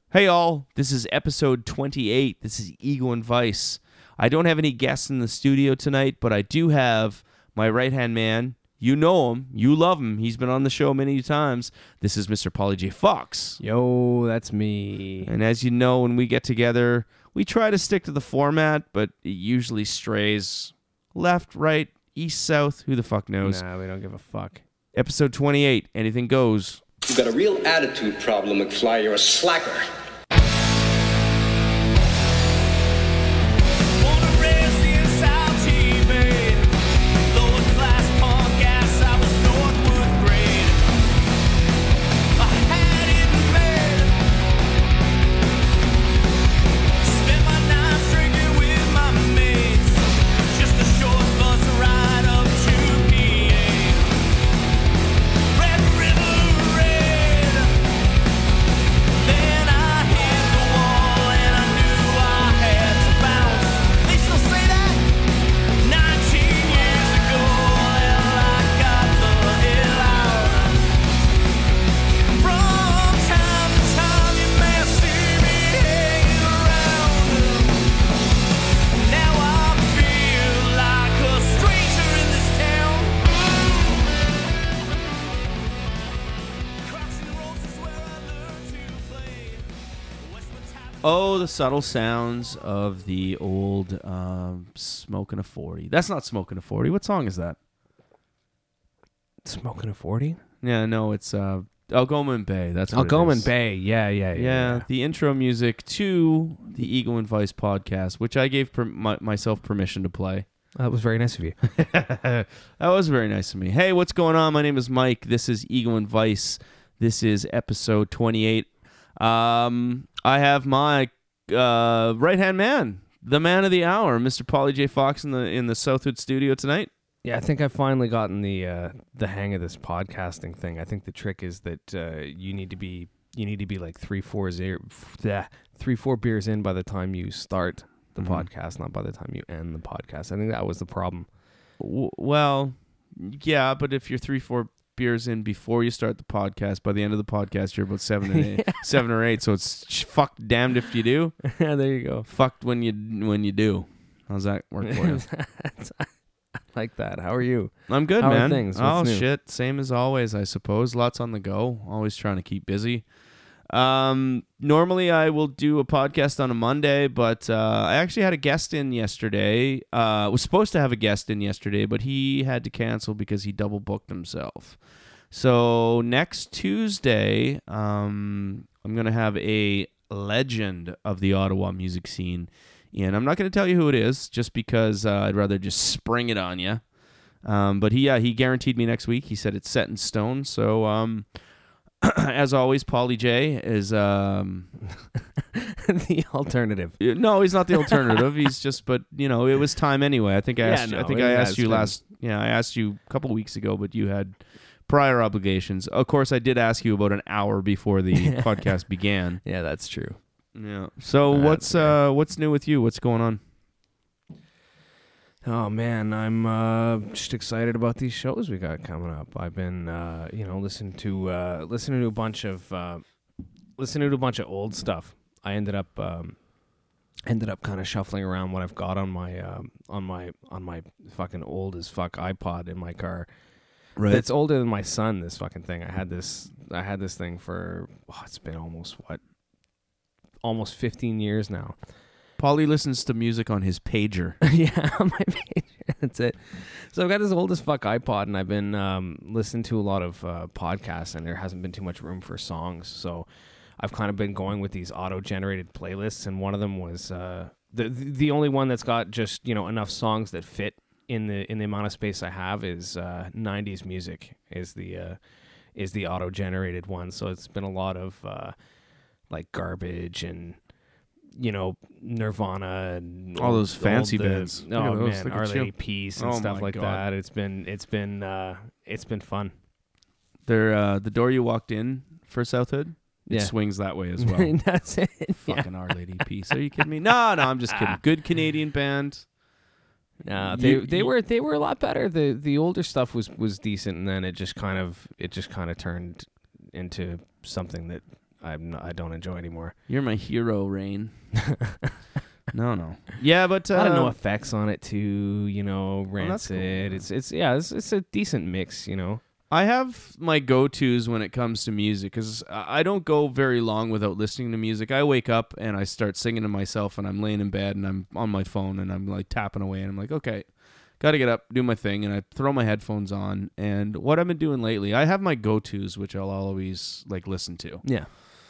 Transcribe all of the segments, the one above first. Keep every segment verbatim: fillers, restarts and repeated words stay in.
Hey all, this is episode twenty-eight. This is Ego and Vice. I don't have any guests in the studio tonight, but I do have my right-hand man. You know him. You love him. He's been on the show many times. This is Mister Paulie J. Fox. Yo, that's me. And as you know, when we get together, we try to stick to the format, but it usually strays left, right, east, south. Who the fuck knows? Nah, we don't give a fuck. Episode twenty-eight. Anything goes. You've got a real attitude problem, McFly. You're a slacker. Oh, the subtle sounds of the old um, Smoking a forty. That's not Smoking a forty. What song is that? Smoking a forty? Yeah, no, it's uh, Algoman Bay. That's what Algoman it is. Bay. Yeah, yeah, yeah, Yeah, yeah. the intro music to the Ego and Vice podcast, which I gave per- my- myself permission to play. That was very nice of you. That was very nice of me. Hey, what's going on? My name is Mike. This is Ego and Vice. This is episode twenty-eight. Um, I have my uh, right-hand man, the man of the hour, Mister Paulie J. Fox in the in the Southwood studio tonight. Yeah, I think I've finally gotten the uh, the hang of this podcasting thing. I think the trick is that uh, you need to be you need to be like three, four, zero, bleh, three, four beers in by the time you start the Mm-hmm. podcast, not by the time you end the podcast. I think that was the problem. W- well, yeah, but if you're three, four beers in before you start the podcast, by the end of the podcast, you're about seven and eight, seven or eight. So it's sh- fucked damned if you do, Yeah, there you go. fucked when you when you do. How's that work for you? I like that. How are you? I'm good, How are man. things? Oh What's new? shit, same as always, I suppose. Lots on the go. Always trying to keep busy. Um, normally I will do a podcast on a Monday, but uh, I actually had a guest in yesterday. Uh, was supposed to have a guest in yesterday, but he had to cancel because he double booked himself. So next Tuesday, um, I'm gonna have a legend of the Ottawa music scene. And I'm not going to tell you who it is, just because uh, I'd rather just spring it on you. Um, but he, yeah, he guaranteed me next week. He said it's set in stone. So, um, as always, Paulie J is. Um, The alternative. no, he's not the alternative. He's just, but you know, it was time anyway. I think I Yeah, asked. no, I think it I has asked you been. last. Yeah, I asked you a couple weeks ago, but you had prior obligations. Of course, I did ask you about an hour before the podcast began. Yeah, that's true. Yeah. So That's what's uh what's new with you? What's going on? Oh man, I'm uh, just excited about these shows we got coming up. I've been, uh, you know, listening to uh, listening to a bunch of uh, listening to a bunch of old stuff. I ended up um, ended up kind of shuffling around what I've got on my um, on my on my fucking old as fuck iPod in my car. Right. It's older than my son. This fucking thing. I had this. I had this thing for. Oh, it's been almost what, almost fifteen years now. Paulie listens to music on his pager. Yeah, on my page. That's it. So I've got this old as fuck iPod, and I've been um, listening to a lot of uh, podcasts, and there hasn't been too much room for songs. So I've kind of been going with these auto-generated playlists, and one of them was uh, the the only one that's got just, you know, enough songs that fit in the in the amount of space I have is uh, nineties music is the uh, is the auto-generated one. So it's been a lot of uh, like Garbage and, you know, Nirvana and All those fancy old, uh, bands. Look Oh at those. man, Look at Our you. Lady Peace and Oh stuff my like God. that. It's been it's been uh, it's been fun. There, uh, the door you walked in for Southwood, it Yeah. swings that way as well. That's it. Fucking Our Lady Peace. Are you kidding me? No, no, I'm just kidding. Good Canadian band. No, they You- they you- were they were a lot better. The the older stuff was was decent, and then it just kind of it just kind of turned into something that I'm not, I don't enjoy anymore. You're my hero, Rain. no, no. Yeah, but uh, A lot of no effects on it too. You know, Rancid. cool. It's it's yeah, it's, it's a decent mix. You know. I have my go-tos when it comes to music because I don't go very long without listening to music. I wake up and I start singing to myself, and I'm laying in bed and I'm on my phone and I'm like tapping away, and I'm like, okay, got to get up, do my thing, and I throw my headphones on. And what I've been doing lately, I have my go-tos, which I'll always like listen to. Yeah.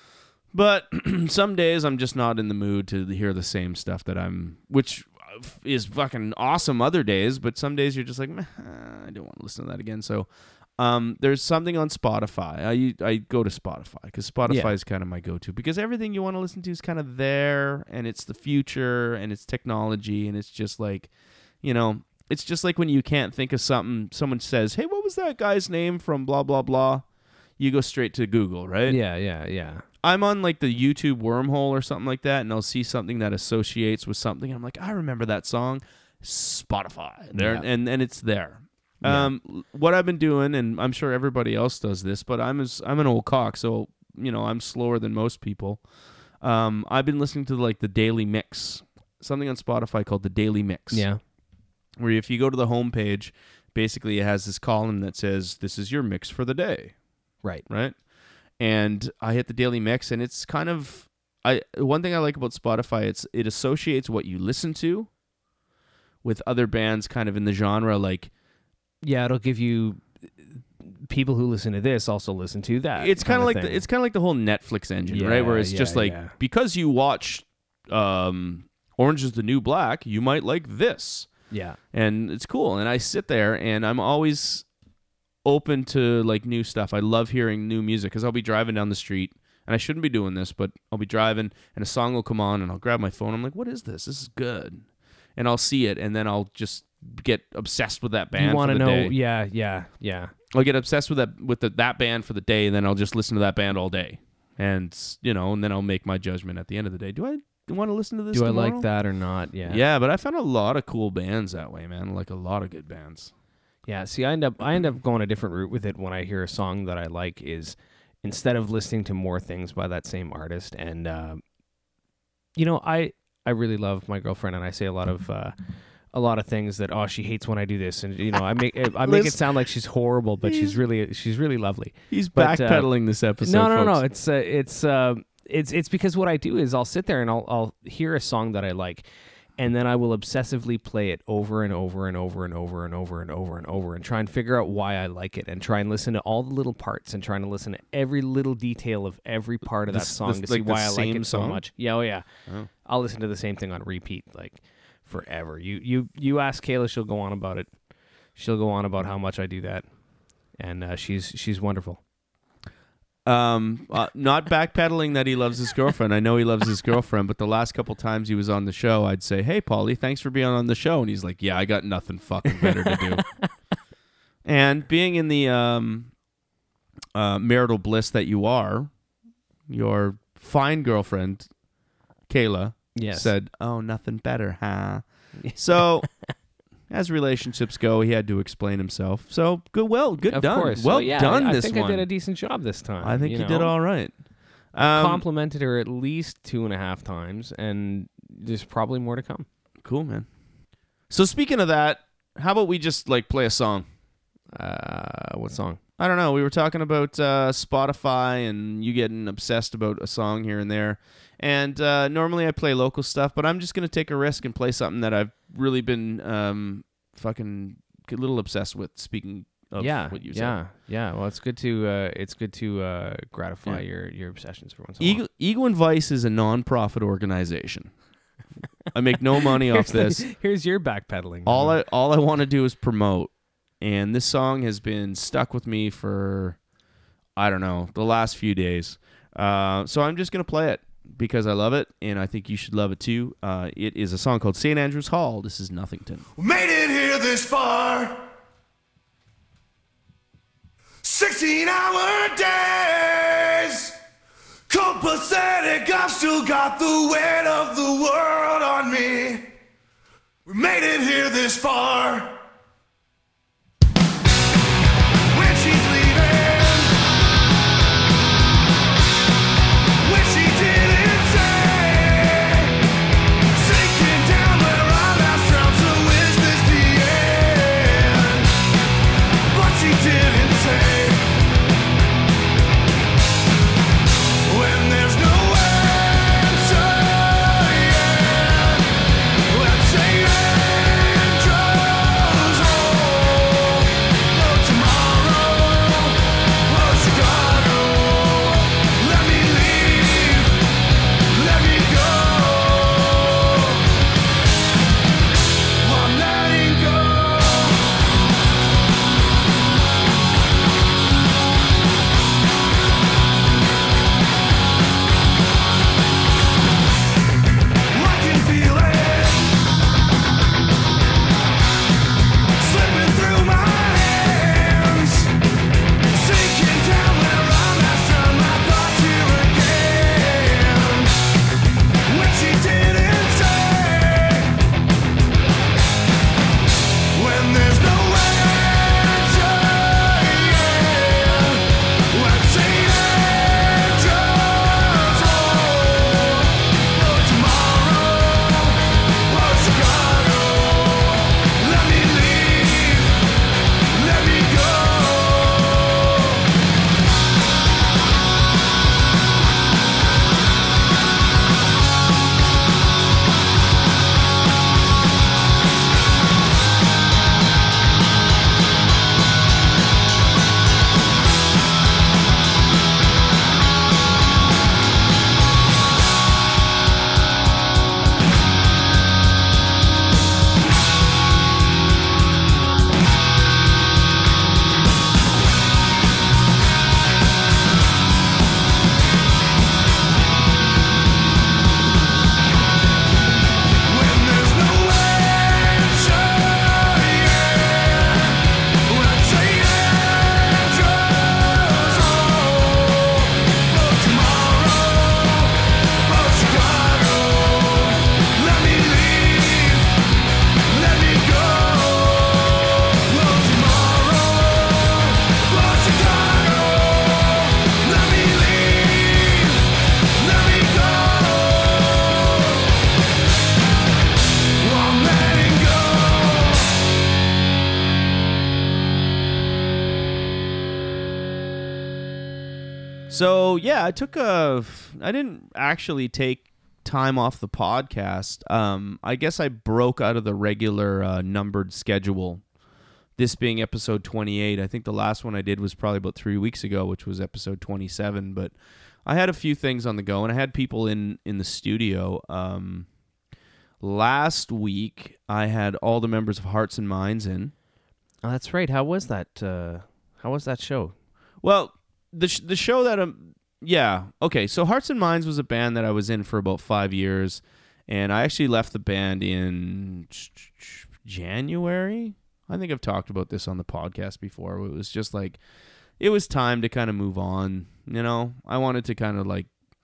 But some days I'm just not in the mood to hear the same stuff that I'm, which is fucking awesome other days, but some days you're just like, meh, I don't want to listen to that again. So um, there's something on Spotify. I I go to Spotify because Spotify Yeah. is kind of my go-to because everything you want to listen to is kind of there, and it's the future, and it's technology, and it's just like, you know, it's just like when you can't think of something, someone says, hey, what was that guy's name from blah, blah, blah? You go straight to Google, right? Yeah, yeah, yeah. I'm on like the YouTube wormhole or something like that, and I'll see something that associates with something. I'm like, I remember that song. Spotify. There, Yeah. and, and it's there. Yeah. Um, what I've been doing, and I'm sure everybody else does this, but I'm as, I'm an old cock, so you know I'm slower than most people. Um, I've been listening to like the Daily Mix, something on Spotify called the Daily Mix. Yeah. Where if you go to the homepage, basically it has this column that says, "This is your mix for the day." Right. Right? And I hit the Daily Mix, and it's kind of I one thing I like about Spotify, it's it associates what you listen to with other bands kind of in the genre, like Yeah, it'll give you people who listen to this also listen to that. it's kind kinda of like thing. the, it's kind of like the whole Netflix engine, Yeah, right? Where it's yeah, just like yeah. because you watch um, Orange is the New Black, you might like this. Yeah. And it's cool. And I sit there and I'm always open to like new stuff. I love hearing new music because I'll be driving down the street, and I shouldn't be doing this, but I'll be driving and a song will come on and I'll grab my phone. I'm like, what is this? This is good. And I'll see it, and then I'll just get obsessed with that band You want for to the know? day. Yeah, yeah, yeah. I'll get obsessed with that with the, that band for the day, and then I'll just listen to that band all day. And, you know, and then I'll make my judgment at the end of the day. Do I want to listen to this Do I tomorrow? like that or not? Yeah. Yeah, but I found a lot of cool bands that way, man. Like a lot of good bands. Yeah, see, I end up I end up going a different route with it when I hear a song that I like. Is instead of listening to more things by that same artist, and uh, you know, I I really love my girlfriend, and I say a lot of uh, a lot of things that oh she hates when I do this, and you know I make I make it Listen. sound like she's horrible, but she's really she's really lovely. He's But, uh, backpedaling this episode. No, no, no, folks. it's uh, it's uh, it's it's because what I do is I'll sit there and I'll I'll hear a song that I like. And then I will obsessively play it over and over and over and over and over and over and over and try and figure out why I like it and try and listen to all the little parts and trying to listen to every little detail of every part of that This- song this- to see like the why I like same it so song? much. Yeah, oh yeah. Oh. I'll listen to the same thing on repeat like forever. You you you ask Kayla, she'll go on about it. She'll go on about how much I do that, and uh, she's she's wonderful. Um, uh, not backpedaling that he loves his girlfriend. I know he loves his girlfriend, but the last couple times he was on the show, I'd say, "Hey, Paulie, thanks for being on the show," and he's like, "Yeah, I got nothing fucking better to do." And being in the um, uh, marital bliss that you are, your fine girlfriend, Kayla, Yes. said, "Oh, nothing better, huh?" So, as relationships go, he had to explain himself. So, good, well, good Of done. course. Well So, yeah, done. I, this I think one. I did a decent job this time. I think you you know? did all right. Um, Complimented her at least two and a half times, and there's probably more to come. Cool, man. So speaking of that, how about we just like play a song? Uh, what song? I don't know. We were talking about uh, Spotify and you getting obsessed about a song here and there. And uh, normally I play local stuff, but I'm just going to take a risk and play something that I've really been um, fucking a little obsessed with, speaking of yeah, what you yeah, said. yeah. Well, it's good to uh, it's good to uh, gratify Yeah. your your obsessions for once in a while. Eagle, Eagle and Vice is a non-profit organization. I make no money off Here's this. the- here's your backpedaling. All I all I want to do is promote, and this song has been stuck with me for I don't know the last few days. Uh, so I'm just gonna play it because I love it, and I think you should love it too. Uh, it is a song called Saint Andrews Hall. This is Nothington. We made it here this far. sixteen hour days. Copacetic, I've still got the weight of the world on me. We made it here this far. When she's leaving, So yeah, I took a. I didn't actually take time off the podcast. Um, I guess I broke out of the regular uh, numbered schedule. This being episode twenty-eight. I think the last one I did was probably about three weeks ago, which was episode twenty-seven. But I had a few things on the go, and I had people in in the studio. Um, last week I had all the members of Hearts and Minds in. Oh, that's right. How was that? Uh, how was that show? Well, the sh- the show that um yeah okay so Hearts and Minds was a band that I was in for about five years, and I actually left the band in January. I think I've talked about this on the podcast before. It was just like it was time to kind of move on. You know, I wanted to kind of like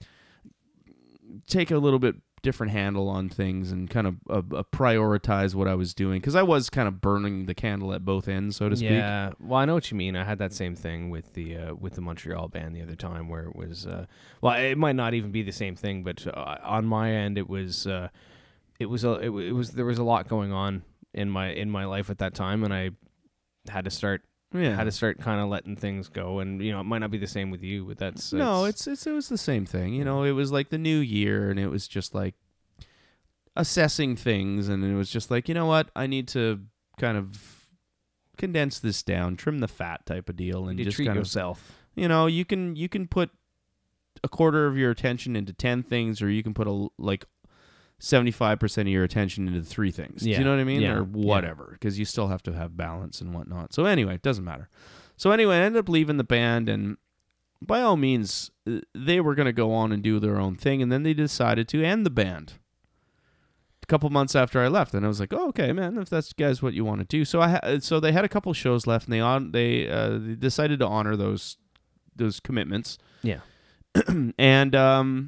take a little bit different handle on things and kind of uh, uh, prioritize what I was doing, because I was kind of burning the candle at both ends, so to speak. Yeah, well, I know what you mean. I had that same thing with the uh, with the Montreal band the other time, where it was uh, well, it might not even be the same thing, but uh, on my end, it was uh, it was a, it, it was there was a lot going on in my in my life at that time, and I had to start. Yeah. Had to start kind of letting things go, and you know it might not be the same with you, but that's no, it's, it's it was the same thing. You know, it was like the new year, and it was just like assessing things, and it was just like, you know what, I need to kind of condense this down, trim the fat type of deal, and you just treat kind yourself. of, you know, you can you can put a quarter of your attention into ten things, or you can put a like seventy-five percent of your attention into three things. Do Yeah. you know what I mean? Yeah. Or whatever, because you still have to have balance and whatnot. So anyway, it doesn't matter. So anyway, I ended up leaving the band, and by all means, uh, they were going to go on and do their own thing, and then they decided to end the band a couple months after I left, and I was like, oh, okay, man, if that's guys what you want to do. So I ha- so they had a couple shows left, and they on they, uh, they decided to honor those those commitments. Yeah. And um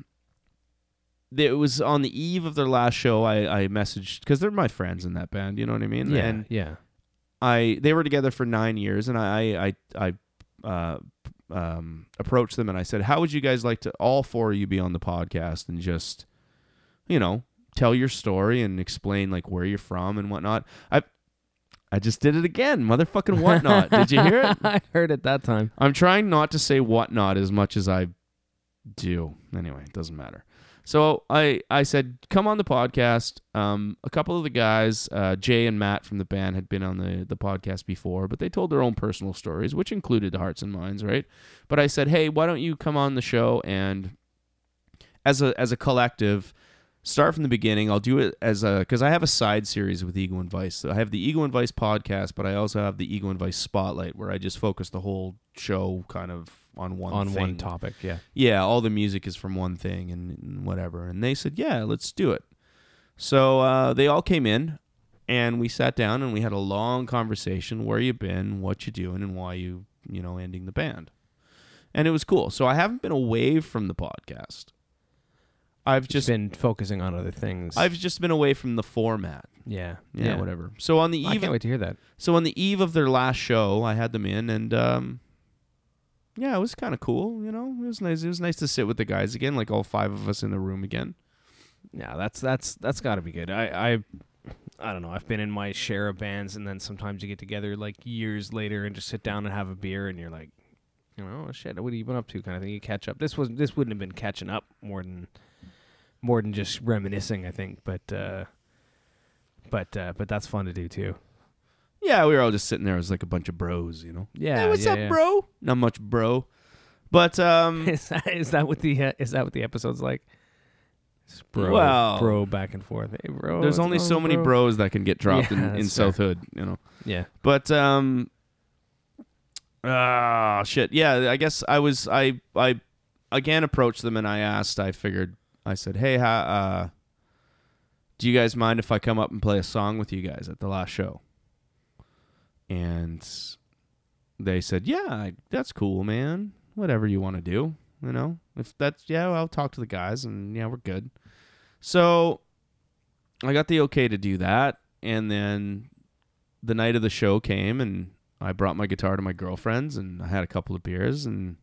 it was on the eve of their last show. I, I messaged, because they're my friends in that band, you know what I mean? Yeah. And yeah. I they were together for nine years, and I I I uh, um, approached them, and I said, how would you guys like to all four of you be on the podcast and just, you know, tell your story and explain like where you're from and whatnot? I I just did it again, motherfucking whatnot. Did you hear it? I heard it that time. I'm trying not to say whatnot as much as I do. Anyway, it doesn't matter. So I, I said, come on the podcast. Um, a couple of the guys, uh, Jay and Matt from the band, had been on the, the podcast before, but they told their own personal stories, which included the Hearts and Minds, right? But I said, hey, why don't you come on the show and as a as a collective, start from the beginning. I'll do it as a, because I have a side series with Ego and Vice. So I have the Ego and Vice podcast, but I also have the Ego and Vice Spotlight, where I just focus the whole show kind of on one on thing. one topic. Yeah. Yeah, all the music is from one thing and, and whatever. And they said, yeah, let's do it. So uh, they all came in, and we sat down, and we had a long conversation. Where you been, what you doing, and why you, you know, ending the band. And it was cool. So I haven't been away from the podcast. I've just Just been focusing on other things. I've just been away from the format. yeah. Yeah, whatever. So on the I eve can't wait to hear that. So on the eve of their last show, I had them in, and um, yeah, it was kind of cool. You know, it was nice. It was nice to sit with the guys again, like all five of us in the room again. Yeah, that's that's that's got to be good. I, I I don't know. I've been in my share of bands, and then sometimes you get together like years later and just sit down and have a beer, and you're like, you know, oh, shit, what have you been up to? Kind of thing. You catch up. This was this wouldn't have been catching up more than more than just reminiscing, I think. But uh, but uh, but that's fun to do too. Yeah, we were all just sitting there as like a bunch of bros, you know. Yeah. Hey, what's yeah, up, yeah. bro? Not much, bro. But um, Is that is that what the uh, is that what the episode's like? It's bro, Well, bro, back and forth. Hey, bro. there's what's only going so on, many bro? bros that can get dropped Yeah, in, in that's South fair. Hood, you know. Yeah. But um, ah, shit. Yeah, I guess I was I I again approached them, and I asked. I figured I said, hey, ha, uh, do you guys mind if I come up and play a song with you guys at the last show? And they said, yeah, I, that's cool, man. Whatever you want to do, you know. If that's yeah, well, I'll talk to the guys, and yeah, we're good. So I got the okay to do that, and then the night of the show came, and I brought my guitar to my girlfriend's, and I had a couple of beers, and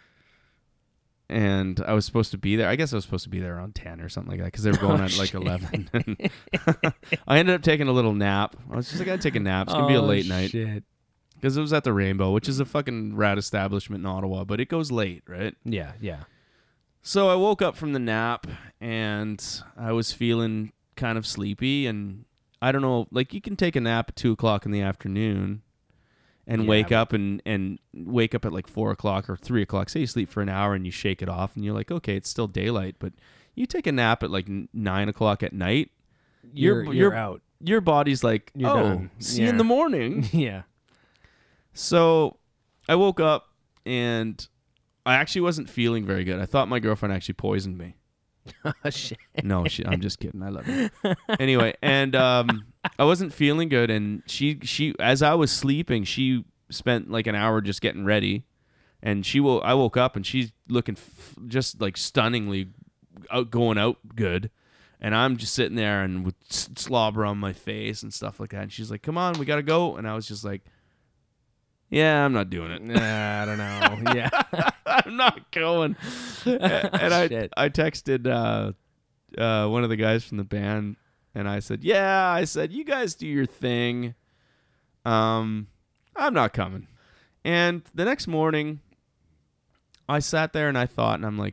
and I was supposed to be there. I guess I was supposed to be there around ten or something like that, because they were going Oh, at like shit. eleven. I ended up taking a little nap. I was just like, I gotta take a nap. It's gonna be a Oh, late night. Shit. because it was at the Rainbow, which is a fucking rad establishment in Ottawa, but it goes late, right? Yeah, yeah. So I woke up from the nap and I was feeling kind of sleepy, and I don't know, like you can take a nap at two o'clock in the afternoon and Yeah, wake but- up and, and wake up at like four o'clock or three o'clock. Say you sleep for an hour and you shake it off and you're like, okay, it's still daylight, but you take a nap at like n- nine o'clock at night, You're, You're- you're, you're- out. your body's like, You're oh, done. see you in Yeah. the morning. Yeah. So I woke up and I actually wasn't feeling very good. I thought my girlfriend actually poisoned me. Shit. No, she, I'm just kidding. I love her. Anyway, and um, I wasn't feeling good, and she, she, as I was sleeping, she spent like an hour just getting ready, and she will. I woke up and she's looking f- just like stunningly out, going out good, and I'm just sitting there and with s- slobber on my face and stuff like that. And she's like, "Come on, we gotta go," and I was just like, "Yeah, I'm not doing it. Nah, I don't know. Yeah. I'm not going." And I Shit. I texted uh, uh, one of the guys from the band, and I said, "Yeah," I said, "you guys do your thing. Um, I'm not coming." And the next morning, I sat there and I thought, and I'm like,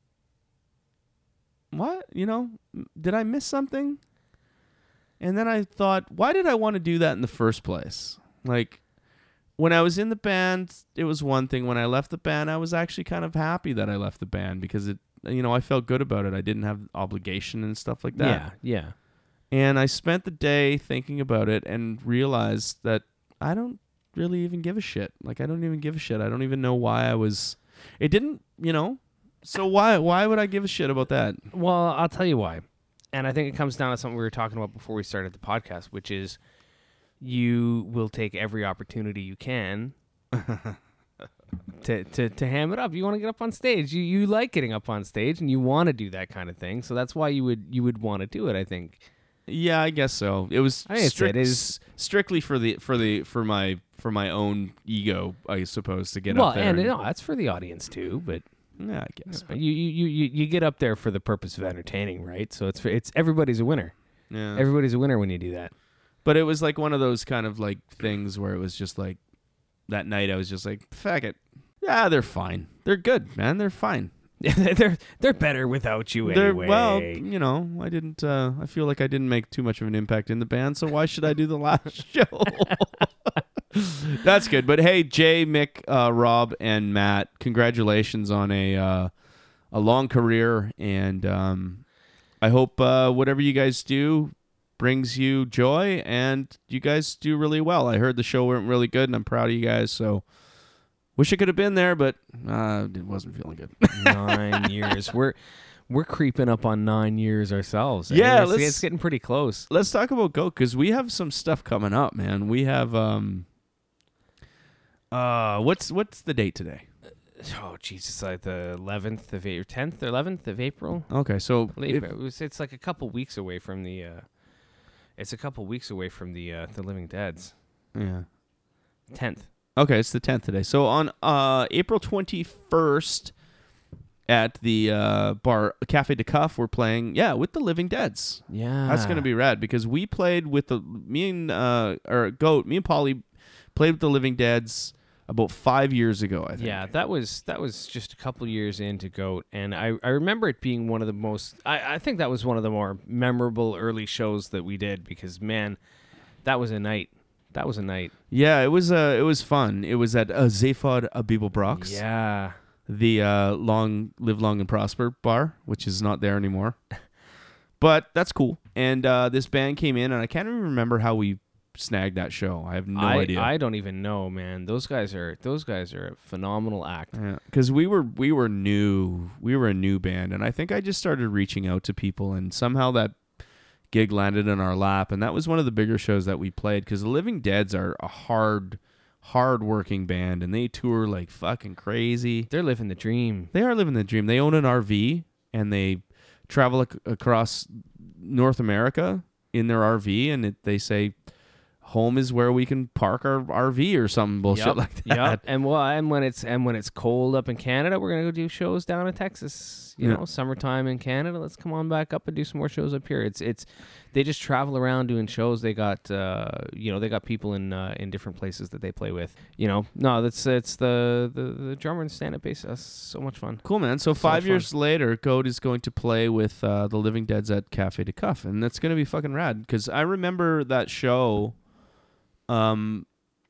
"What? You know, did I miss something?" And then I thought, why did I want to do that in the first place? Like, when I was in the band, it was one thing. When I left the band, I was actually kind of happy that I left the band because it, you know, I felt good about it. I didn't have obligation and stuff like that. Yeah, yeah. And I spent the day thinking about it and realized that I don't really even give a shit. Like, I don't even give a shit. I don't even know why I was. It didn't, you know. So why why would I give a shit about that? Well, I'll tell you why. And I think it comes down to something we were talking about before we started the podcast, which is you will take every opportunity you can to, to to ham it up. You want to get up on stage. You you like getting up on stage and you want to do that kind of thing. So that's why you would you would want to do it, I think. Yeah, I guess so. It was I think it's- strict- it is- strictly for the for the for my for my own ego, I suppose, to get well, up there. and and- no, that's for the audience too, but yeah, I guess. you, you you you you get up there for the purpose of entertaining, right? So it's for, it's everybody's a winner. Yeah. Everybody's a winner when you do that. But it was like one of those kind of like things where it was just like that night I was just like, fuck it. Yeah, they're fine. They're good, man. They're fine. they're they're better without you They're anyway. well, you know, I didn't uh I feel like I didn't make too much of an impact in the band, so why should I do the last show? That's good. But hey, Jay, Mick, uh, Rob, and Matt, congratulations on a uh, a long career, and um, I hope uh, whatever you guys do brings you joy, and you guys do really well. I heard the show went really good, and I'm proud of you guys. So, wish I could have been there, but uh, it wasn't feeling good. Nine years. We're we're creeping up on nine years ourselves. I Yeah, mean, it's, let's- it's getting pretty close. Let's talk about Goat, because we have some stuff coming up, man. We have um, uh, what's what's the date today? Oh, Jesus! Like the eleventh of April, tenth or eleventh of April. Okay, so Late, if- it was, it's like a couple weeks away from the. Uh, it's a couple weeks away from the uh, the Living Dead's yeah. tenth. Okay, it's the tenth today. So on uh, April twenty-first at the uh, bar Cafe de Cuff, we're playing, yeah, with the Living Deads. Yeah, That's going to be rad because we played with the, me and, uh, or Goat, me and Polly played with the Living Deads about five years ago, I think. Yeah, that was that was just a couple years into Goat, and I, I remember it being one of the most. I, I think that was one of the more memorable early shows that we did because man, that was a night. That was a night. Yeah, it was, uh, it was fun. It was at uh, Zephod Abibel Brox. Yeah. The uh, long live long and prosper bar, which is not there anymore. But that's cool. And uh, this band came in, and I can't even remember how we snagged that show. I have no I, idea. I don't even know, man. Those guys are those guys are a phenomenal act. Because we were we were new, we were a new band, and I think I just started reaching out to people, and somehow that gig landed in our lap, and that was one of the bigger shows that we played. Because the Living Deads are a hard, hard working band, and they tour like fucking crazy. They're living the dream. They are living the dream. They own an R V, and they travel ac- across North America in their R V, and it, they say, home is where we can park our R V or some bullshit Yep, like that. Yep. And well, and when it's and when it's cold up in Canada, we're gonna go do shows down in Texas. You Yeah. know, summertime in Canada. Let's come on back up and do some more shows up here. It's it's they just travel around doing shows. They got uh, you know they got people in uh, in different places that they play with. You know, no, that's it's the the, the drummer and stand up bass. That's so much fun. Cool, man. So So five much years later, Goat is going to play with uh, the Living Deads at Cafe de Cuff, and that's going to be fucking rad. Because I remember that show, um,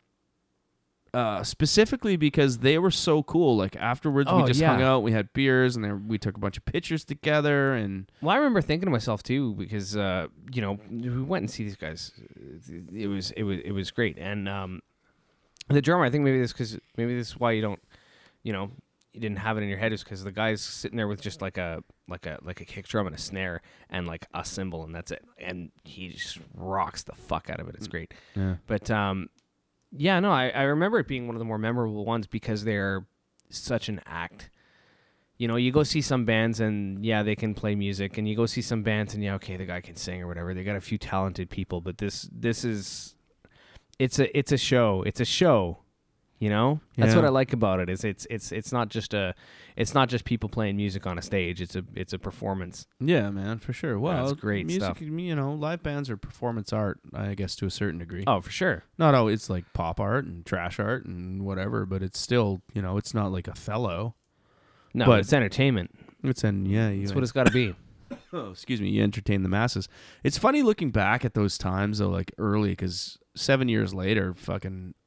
uh, specifically because they were so cool. Like afterwards, we Oh, just yeah. hung out, we had beers, and then we took a bunch of pictures together. And Well, I remember thinking to myself too, because uh, you know we went and see these guys. It was it was it was great, and um, the drummer. I think maybe this because maybe this is why you don't, you know, you didn't have it in your head is because the guy's sitting there with just like a like a like a kick drum and a snare and like a cymbal, and that's it, and he just rocks the fuck out of it. It's great. yeah, But um, yeah, no, I, I remember it being one of the more memorable ones because they're such an act. You know, you go see some bands and yeah, they can play music, and you go see some bands and yeah, okay, the guy can sing or whatever. They got a few talented people, but this this is it's a it's a show. It's a show. You know, that's Yeah. what I like about it. Is it's it's it's not just a it's not just people playing music on a stage. It's a it's a performance. yeah, man, for sure. Well, That's great music, stuff. You know, live bands are performance art, I guess, to a certain degree. Oh, for sure. Not always it's like pop art and trash art and whatever, but it's still, you know, it's not like Othello. No, But- it's entertainment. It's an yeah, you That's what it's got to be. oh, excuse me, you entertain the masses. It's funny looking back at those times though, like early, because seven years later, fucking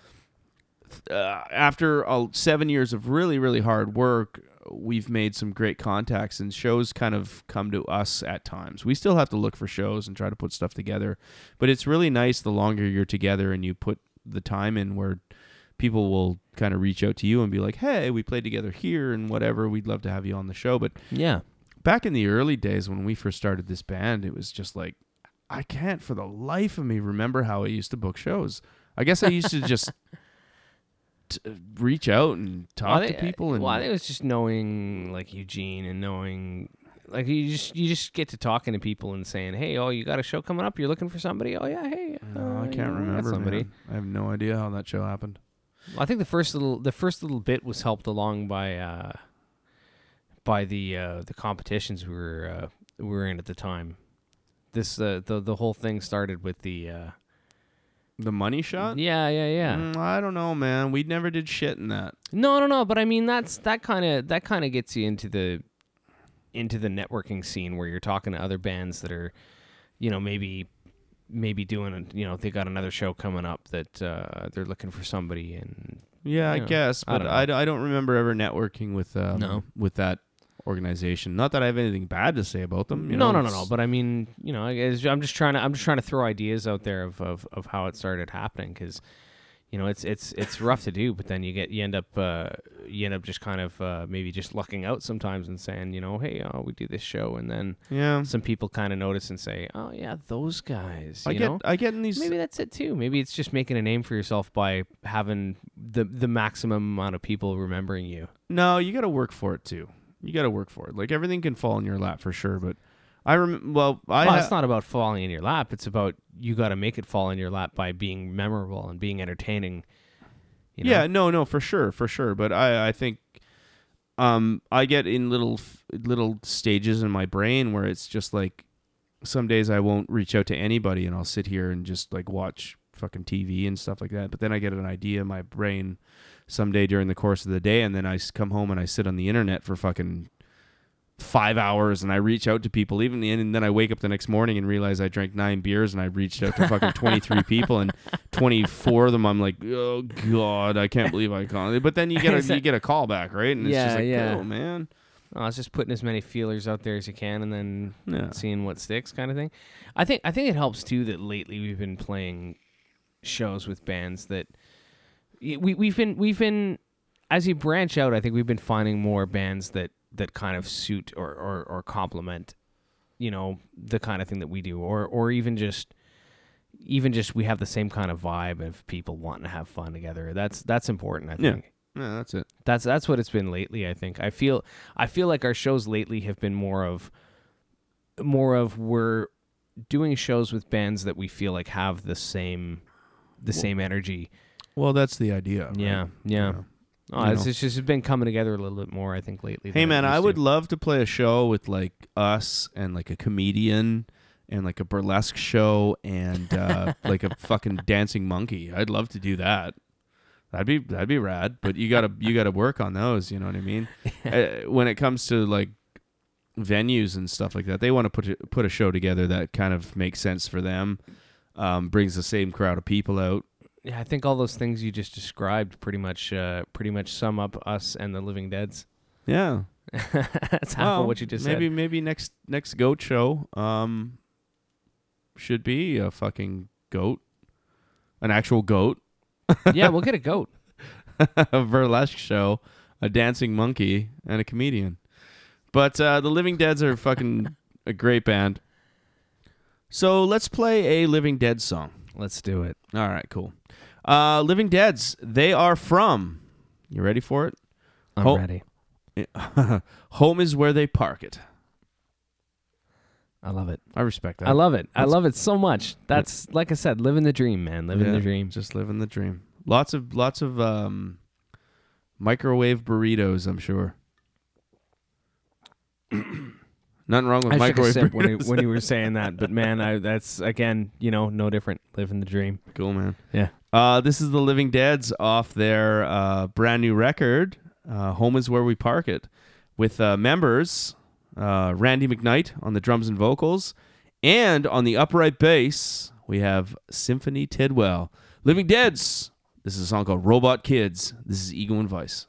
uh, after uh, seven years of really, really hard work, we've made some great contacts, and shows kind of come to us at times. We still have to look for shows and try to put stuff together, but it's really nice the longer you're together and you put the time in where people will kind of reach out to you and be like, hey, we played together here and whatever, we'd love to have you on the show. But Yeah. back in the early days when we first started this band, it was just like, I can't for the life of me remember how I used to book shows. I guess I used to just t- reach out and talk Well, I to think- people. And well, I think it was just knowing like Eugene and knowing like you just you just get to talking to people and saying, hey, oh, you got a show coming up? You're looking for somebody? Oh yeah, hey. no, uh, I you can't know, I got remember. somebody. Man. I have no idea how that show happened. I think the first little the first little bit was helped along by uh, by the uh, the competitions we were uh, we were in at the time. This uh, the the whole thing started with the uh, The money shot? yeah yeah yeah. Mm, I don't know, man. We never did shit in that. No, no, no. But I mean, that's that kind of that kind of gets you into the into the networking scene where you're talking to other bands that are, you know, maybe maybe doing a, you know, they got another show coming up that uh, they're looking for somebody, and Yeah, I Yeah. guess, I but don't know. I, d- I don't remember ever networking with um, No. with that organization. Not that I have anything bad to say about them. You no, know, no, no, no. it's- But I mean, you know, I guess I'm just trying to I'm just trying to throw ideas out there of of, of how it started happening because. You know, it's it's it's rough to do, but then you get you end up uh, you end up just kind of uh, maybe just lucking out sometimes and saying, you know, hey, oh, we do this show, and then yeah. some people kind of notice and say, oh yeah, those guys. I You get know, I get in these. maybe that's it too. Maybe it's just making a name for yourself by having the the maximum amount of people remembering you. No, you got to work for it too. You got to work for it. Like everything can fall in your lap for sure, but I rem- well, I well, ha- it's not about falling in your lap. It's about you got to make it fall in your lap by being memorable and being entertaining. You know? Yeah, no, no, for sure, for sure. But I, I think, um, I get in little, f- little stages in my brain where it's just like, some days I won't reach out to anybody and I'll sit here and just like watch fucking T V and stuff like that. But then I get an idea in my brain someday during the course of the day, and then I s- come home and I sit on the internet for fucking five hours and I reach out to people, even and then I wake up the next morning and realize I drank nine beers and I reached out to fucking twenty-three people, and twenty-four of them I'm like, oh god, I can't believe I called. But then you get a, you get a call back, right? And it's Yeah, just like, yeah. oh man, Oh, it's just putting as many feelers out there as you can, and then Yeah. seeing what sticks, kind of thing. I think I think it helps too that lately we've been playing shows with bands that y- we we've been we've been as you branch out. I think we've been finding more bands that, that kind of suit or, or, or complement, you know, the kind of thing that we do, or or even just even just we have the same kind of vibe of people wanting to have fun together. That's that's important. I Yeah. think. yeah, that's it. That's that's what it's been lately. I think I feel I feel like our shows lately have been more of more of we're doing shows with bands that we feel like have the same the same energy. Well, that's the idea. Right? Yeah, yeah. Yeah. Oh, You it's, know. it's just been coming together a little bit more, I think, lately. Hey than it man, I used would to. love to play a show with like us and like a comedian and like a burlesque show and uh, like a fucking dancing monkey. I'd love to do that. That'd be that'd be rad. But you gotta you gotta work on those. You know what I mean? uh, when it comes to like venues and stuff like that, they want to put a, put a show together that kind of makes sense for them, um, brings the same crowd of people out. Yeah, I think all those things you just described pretty much, uh, pretty much sum up us and the Living Deads. Yeah, That's half well, of what you just maybe said. maybe next next goat show um should be a fucking goat, an actual goat, Yeah, we'll get a goat. a burlesque show, a dancing monkey, and a comedian. But uh, the Living Deads are fucking a great band. So let's play a Living Dead song. Let's do it. All right, cool. Uh, Living Deads, they are from, you ready for it? I'm Ho- ready. Home is where they park it. I love it. I respect that. I love it. I That's- love it so much. That's like I said, living the dream, man. Living Yeah, the dream. Just living the dream. Lots of lots of um, microwave burritos, I'm sure. Nothing wrong with I took a microwave sip when you, burritos. when you were saying that, but man, I that's again, you know, no different. Living the dream. Cool, man. Yeah. Uh, this is the Living Deads off their uh, brand new record, uh, Home is Where We Park It, with uh, members uh, Randy McKnight on the drums and vocals, and on the upright bass, we have Symphony Tidwell. Living Deads, this is a song called Robot Kids. This is Ego and Vice.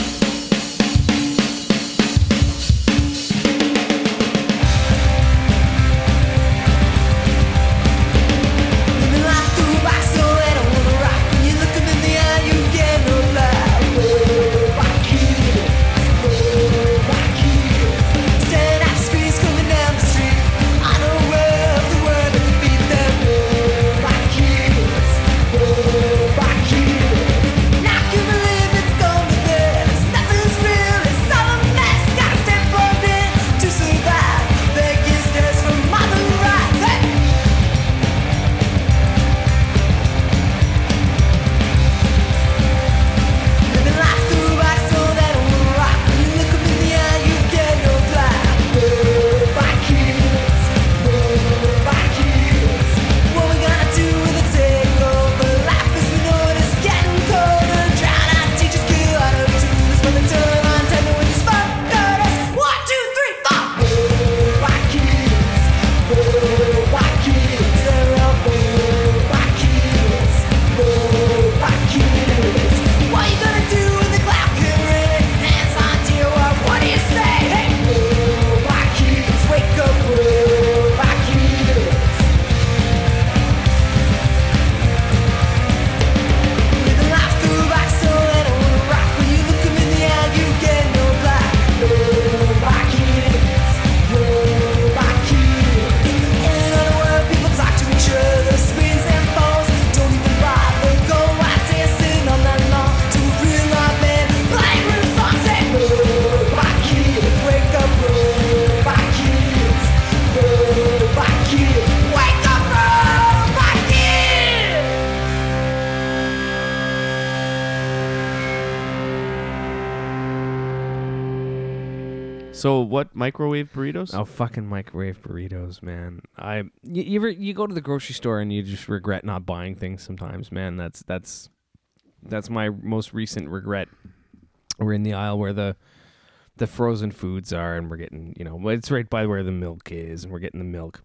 So what, microwave burritos? Oh, fucking microwave burritos, man. I you, you ever you go to the grocery store and you just regret not buying things sometimes, man. That's that's that's my most recent regret. We're in the aisle where the the frozen foods are, and we're getting, you know, it's right by where the milk is, and we're getting the milk.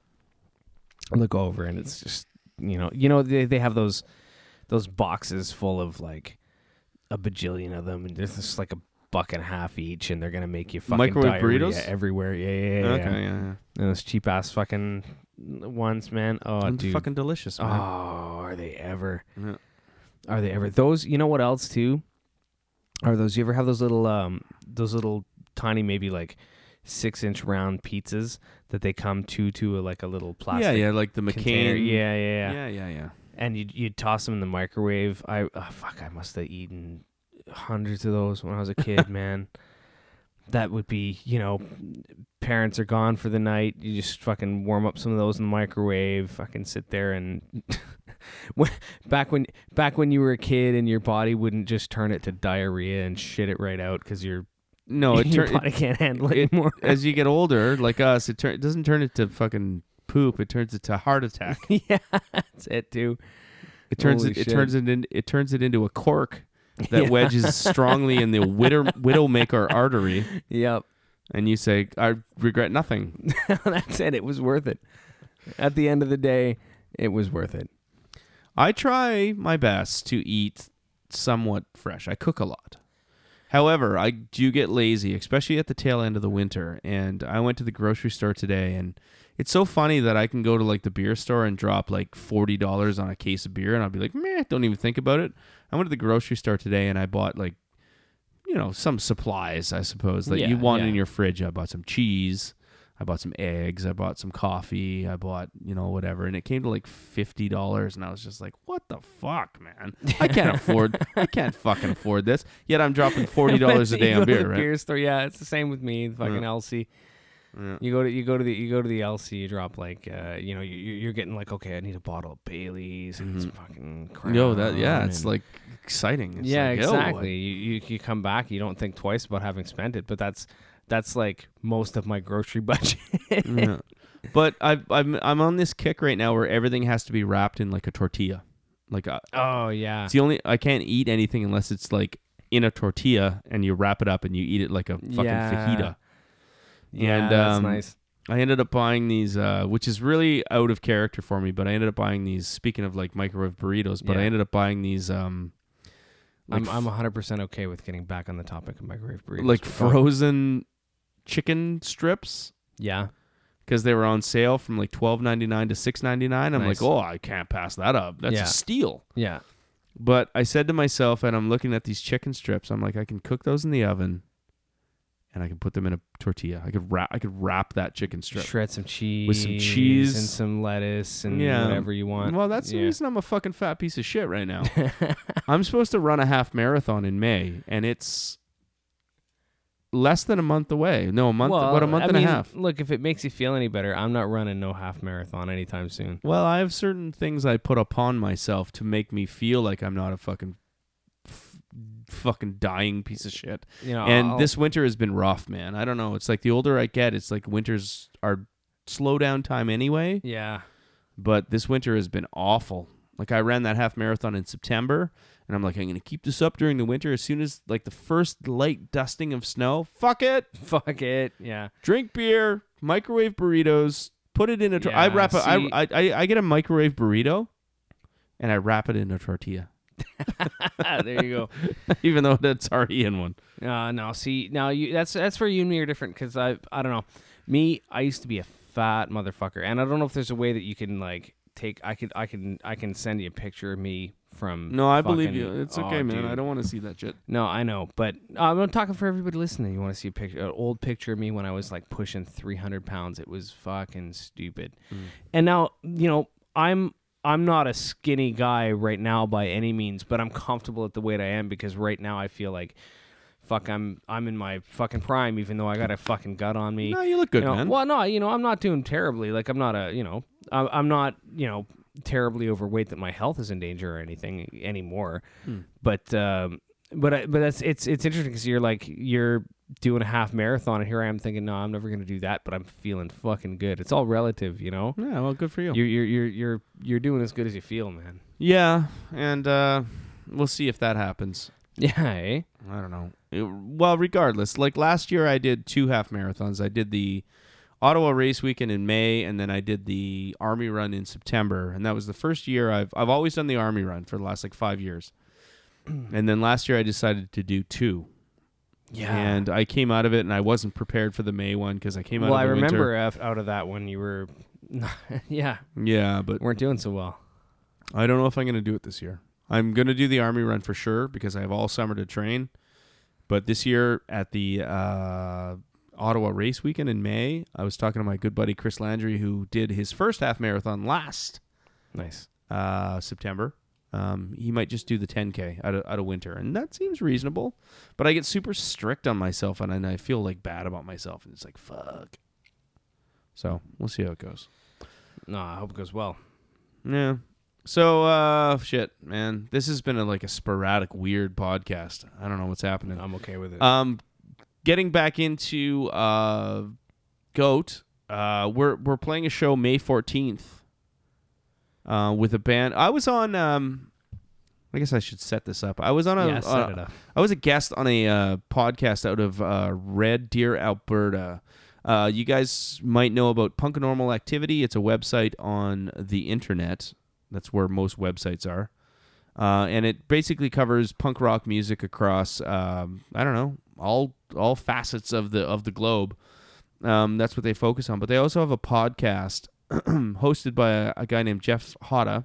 I look over and it's just, you know, you know they they have those those boxes full of like a bajillion of them, and there's just like a buck and a half each, and they're gonna make you fucking Microwave diarrhea burritos? everywhere. Yeah, yeah, yeah. Okay, yeah. yeah, yeah. And those cheap ass fucking ones, man. Oh, They're dude. fucking delicious, Oh, man. are they ever? Yeah. Are they ever? Those, you know what else too? Are those, you ever have those little, um, those little tiny, maybe like six inch round pizzas that they come to, to a, like a little plastic Yeah, yeah, like the container? McCain. Yeah, yeah, yeah. yeah, yeah, yeah. And you'd, you'd toss them in the microwave. I, oh, fuck, I must have eaten hundreds of those when I was a kid, man. That would be, you know, parents are gone for the night. You just fucking warm up some of those in the microwave. Fucking sit there and when, back when back when you were a kid and your body wouldn't just turn it to diarrhea and shit it right out because your No, it your turn body it, can't handle it, it anymore. as you get older, like us. It turn it doesn't turn it to fucking poop. It turns it to heart attack. Yeah, that's it too. It turns Holy it, it shit. turns it in, it turns it into a cork that Yeah. wedges strongly in the widow, widowmaker artery, Yep. and you say, "I regret nothing." That's it. It was worth it. At the end of the day, it was worth it. I try my best to eat somewhat fresh. I cook a lot. However, I do get lazy, especially at the tail end of the winter. And I went to the grocery store today, and it's so funny that I can go to like the beer store and drop like forty dollars on a case of beer, and I'll be like, meh, don't even think about it. I went to the grocery store today, and I bought like, you know, some supplies, I suppose, that Yeah, you want yeah. in your fridge. I bought some cheese. I bought some eggs. I bought some coffee. I bought, you know, whatever. And it came to like fifty dollars. And I was just like, what the fuck, man? I can't afford, I can't fucking afford this. Yet I'm dropping forty dollars a You day go on to beer, the right? Beer store, yeah, it's the same with me. Fucking Yeah. L C. Yeah. You go to you go to the you go to the L C. You drop like uh, you know you you're getting like, okay, I need a bottle of Bailey's and some fucking Crown. Yo, that, yeah, it's and- like exciting. It's yeah, like, yo, exactly. You, you you come back, you don't think twice about having spent it, but that's that's like most of my grocery budget. yeah. But I've, I'm I'm on this kick right now where everything has to be wrapped in like a tortilla. Like a, Oh yeah, it's the only I can't eat anything unless it's like in a tortilla and you wrap it up and you eat it like a fucking Yeah. fajita. yeah, and, that's um, nice. I ended up buying these, uh, which is really out of character for me. But I ended up buying these. Speaking of like microwave burritos, but I Yeah. ended up buying these. Um, like I'm I'm one hundred percent okay with getting back on the topic of microwave burritos. like But go- frozen chicken strips. Yeah, Because they were on sale from like twelve ninety nine to six ninety nine. I'm Nice. like, oh, I can't pass that up. That's Yeah. a steal. yeah. But I said to myself, and I'm looking at these chicken strips. I'm like, I can cook those in the oven, and I can put them in a tortilla. I could wrap. I could wrap that chicken strip. Shred some cheese With some cheese. and some lettuce and Yeah. whatever you want. Well, that's the Yeah. reason I'm a fucking fat piece of shit right now. I'm supposed to run a half marathon in May, and it's less than a month away. No, a month. Well, what a month I and mean, a half. Look, if it makes you feel any better, I'm not running no half marathon anytime soon. Well, I have certain things I put upon myself to make me feel like I'm not a fucking, f- fucking dying piece of shit. You know, And I'll- this winter has been rough, man. I don't know. It's like the older I get, it's like winters are slow down time anyway. yeah, But this winter has been awful. Like I ran that half marathon in September, and I'm like, I'm gonna keep this up during the winter. As soon as like the first light dusting of snow, fuck it. fuck it, yeah. Drink beer, microwave burritos, put it in a. Tor- I Yeah, wrap. A, I, see- I I I get a microwave burrito, and I wrap it in a tortilla, There you go. even though that's already in one. Uh, no, see, now you that's that's where you and me are different because I I don't know. Me, I used to be a fat motherfucker, and I don't know if there's a way that you can like take. I could I can I can send you a picture of me from. No, I believe fucking- you. It's oh, okay, man. dude. I don't want to see that shit. No, I know, but uh, I'm talking for everybody listening. You want to see a picture, an old picture of me when I was like pushing three hundred pounds. It was fucking stupid. And now, you know, I'm I'm not a skinny guy right now by any means, but I'm comfortable at the weight I am because right now I feel like, fuck, I'm I'm in my fucking prime, even though I got a fucking gut on me. No, you look good, You know, man. Well, no, you know, I'm not doing terribly. Like I'm not a, you know, I'm, I'm not, you know, terribly overweight that my health is in danger or anything anymore. Hmm. But um, but I, but that's it's it's interesting because you're like you're doing a half marathon and here I am thinking, no, I'm never gonna do that, but I'm feeling fucking good. It's all relative, you know. Yeah, well, good for you. You're you're you're you're you're doing as good as you feel, man. Yeah, and uh, we'll see if that happens. Yeah, eh? I don't know. It- well, regardless, like last year I did two half marathons. I did the Ottawa race weekend in May, and then I did the Army run in September. And that was the first year I've I've always done the Army run for the last like five years. And then last year I decided to do two. Yeah. And I came out of it, and I wasn't prepared for the May one because I came out well, of I the remember winter. af- out of that when you were, yeah, Yeah, but weren't doing so well. I don't know if I'm going to do it this year. I'm going to do the Army run for sure because I have all summer to train. But this year at the uh, Ottawa race weekend in May, I was talking to my good buddy Chris Landry, who did his first half marathon last Nice. uh, September. Um, he might just do the ten K out of, out of winter, and that seems reasonable. But I get super strict on myself, and, and I feel like bad about myself, and it's like, fuck. So we'll see how it goes. No, I hope it goes well. Yeah. So, uh, shit, man. This has been a, like a sporadic, weird podcast. I don't know what's happening. I'm okay with it. Um, getting back into uh, Goat, uh, we're we're playing a show May fourteenth uh, with a band. I was on. Um, I guess I should set this up. I was on a. yeah, set uh, it up. I was a guest on a uh, podcast out of uh, Red Deer, Alberta. Uh, you guys might know about Punk Normal Activity. It's a website on the internet. That's where most websites are. Uh, and it basically covers punk rock music across, um, I don't know, all all facets of the of the globe. Um, that's what they focus on. But they also have a podcast hosted by a, a guy named Jeff Hotta,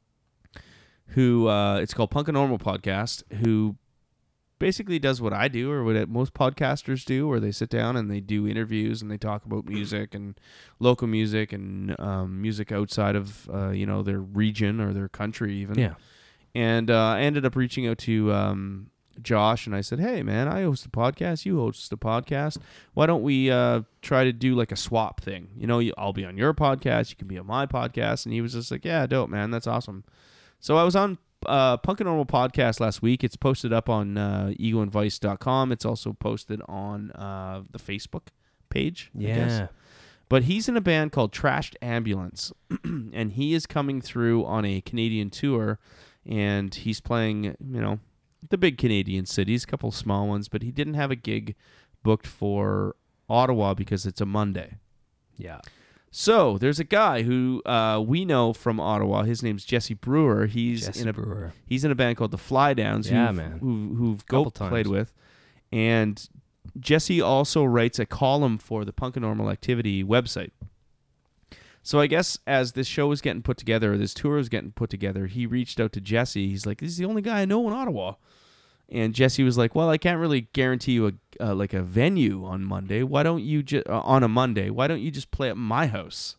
who uh, it's called Punk Normal Podcast, who basically does what I do, or what most podcasters do, where they sit down and they do interviews and they talk about music and local music and um, music outside of uh, you know their region or their country even. Yeah. And uh, I ended up reaching out to um, Josh and I said, "Hey man, I host a podcast. You host a podcast. Why don't we uh, try to do like a swap thing? You know, I'll be on your podcast. You can be on my podcast." And he was just like, "Yeah, dope, man. That's awesome." So I was on Uh, Punk and Normal podcast last week. It's posted up on uh, ego and vice dot com. It's also posted on uh, the Facebook page. I guess. Yeah. But he's in a band called Trashed Ambulance, and he is coming through on a Canadian tour, and he's playing, you know, the big Canadian cities, a couple of small ones, but he didn't have a gig booked for Ottawa because it's a Monday. Yeah. So there's a guy who uh, we know from Ottawa. His name's Jesse Brewer. He's Jesse in a Brewer. he's in a band called the Fly Downs. Yeah, who've, man. Who, who've Couple Goat times. played with, and Jesse also writes a column for the Punk and Normal Activity website. So I guess as this show was getting put together, or this tour was getting put together, he reached out to Jesse. He's like, "This is the only guy I know in Ottawa." And Jesse was like, "Well, I can't really guarantee you a uh, like a venue on Monday. Why don't you just uh, on a Monday? Why don't you just play at my house?"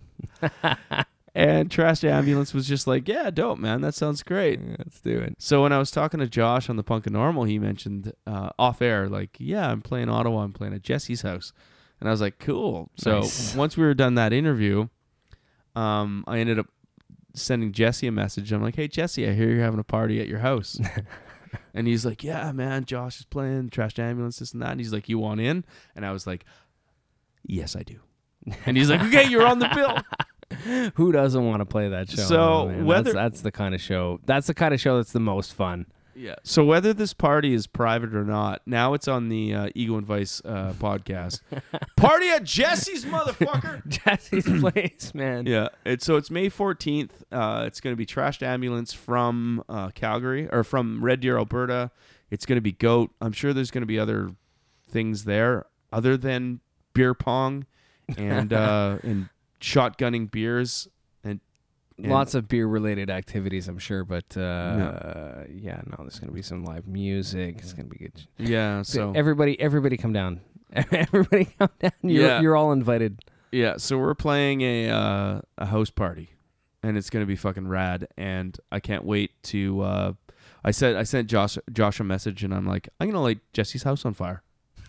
And Trashed Ambulance was just like, "Yeah, dope, man. That sounds great. Let's do it. So when I was talking to Josh on the Punk and Normal, he mentioned uh, off air, like, "Yeah, I'm playing Ottawa. I'm playing at Jesse's house." And I was like, "Cool." So Nice. once we were done that interview, um, I ended up sending Jesse a message. I'm like, "Hey, Jesse, I hear you're having a party at your house." And he's like, "Yeah, man, Josh is playing Trashed Ambulance, this and that." And he's like, "You want in?" And I was like, "Yes, I do." And he's like, "Okay, you're on the bill." Who doesn't want to play that show? So Oh, man. whether- that's, that's the kind of show. That's the kind of show that's the most fun. Yeah. So whether this party is private or not, now it's on the uh, Ego and Vice uh, podcast. Party at Jesse's, motherfucker. Jesse's place, man. Yeah. It's so it's May fourteenth. Uh, it's going to be Trashed Ambulance from uh, Calgary or from Red Deer, Alberta. It's going to be Goat. I'm sure there's going to be other things there other than beer pong and uh, and shotgunning beers. And, and Lots of beer-related activities, I'm sure, but uh, yeah. yeah, no, there's gonna be some live music. It's gonna be good. yeah. So everybody, everybody, come down. Everybody, come down. You're, Yeah. you're all invited. Yeah, so we're playing a uh, a house party, and it's gonna be fucking rad. And I can't wait to. Uh, I said I sent Josh Josh a message, and I'm like, I'm gonna light Jesse's house on fire.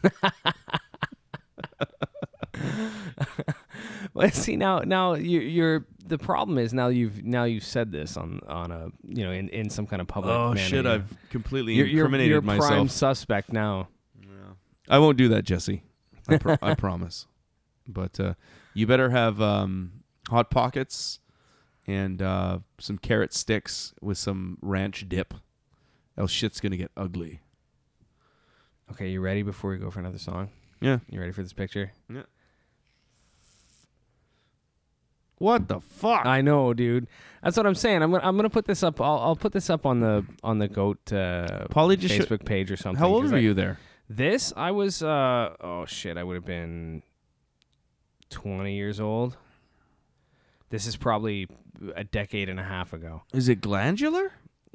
Well, see now, now you, you're the problem is now you've now you've said this on on a you know in, in some kind of public. Oh manner. shit! I've completely you're, you're, incriminated you're myself. prime suspect now. I won't do that, Jesse. I, pro- I promise. But uh, you better have um, hot pockets and uh, some carrot sticks with some ranch dip. Else shit's gonna get ugly. Okay, you ready before we go for another song? Yeah. You ready for this picture? Yeah. What the fuck? I know, dude. That's what I'm saying. I'm gonna I'm gonna put this up. I'll I'll put this up on the on the Goat uh, Paulie just Facebook sho- page or something. How old 'cause were I- you there? This I was. Uh, oh shit! I would have been twenty years old. This is probably a decade and a half ago. Is it glandular?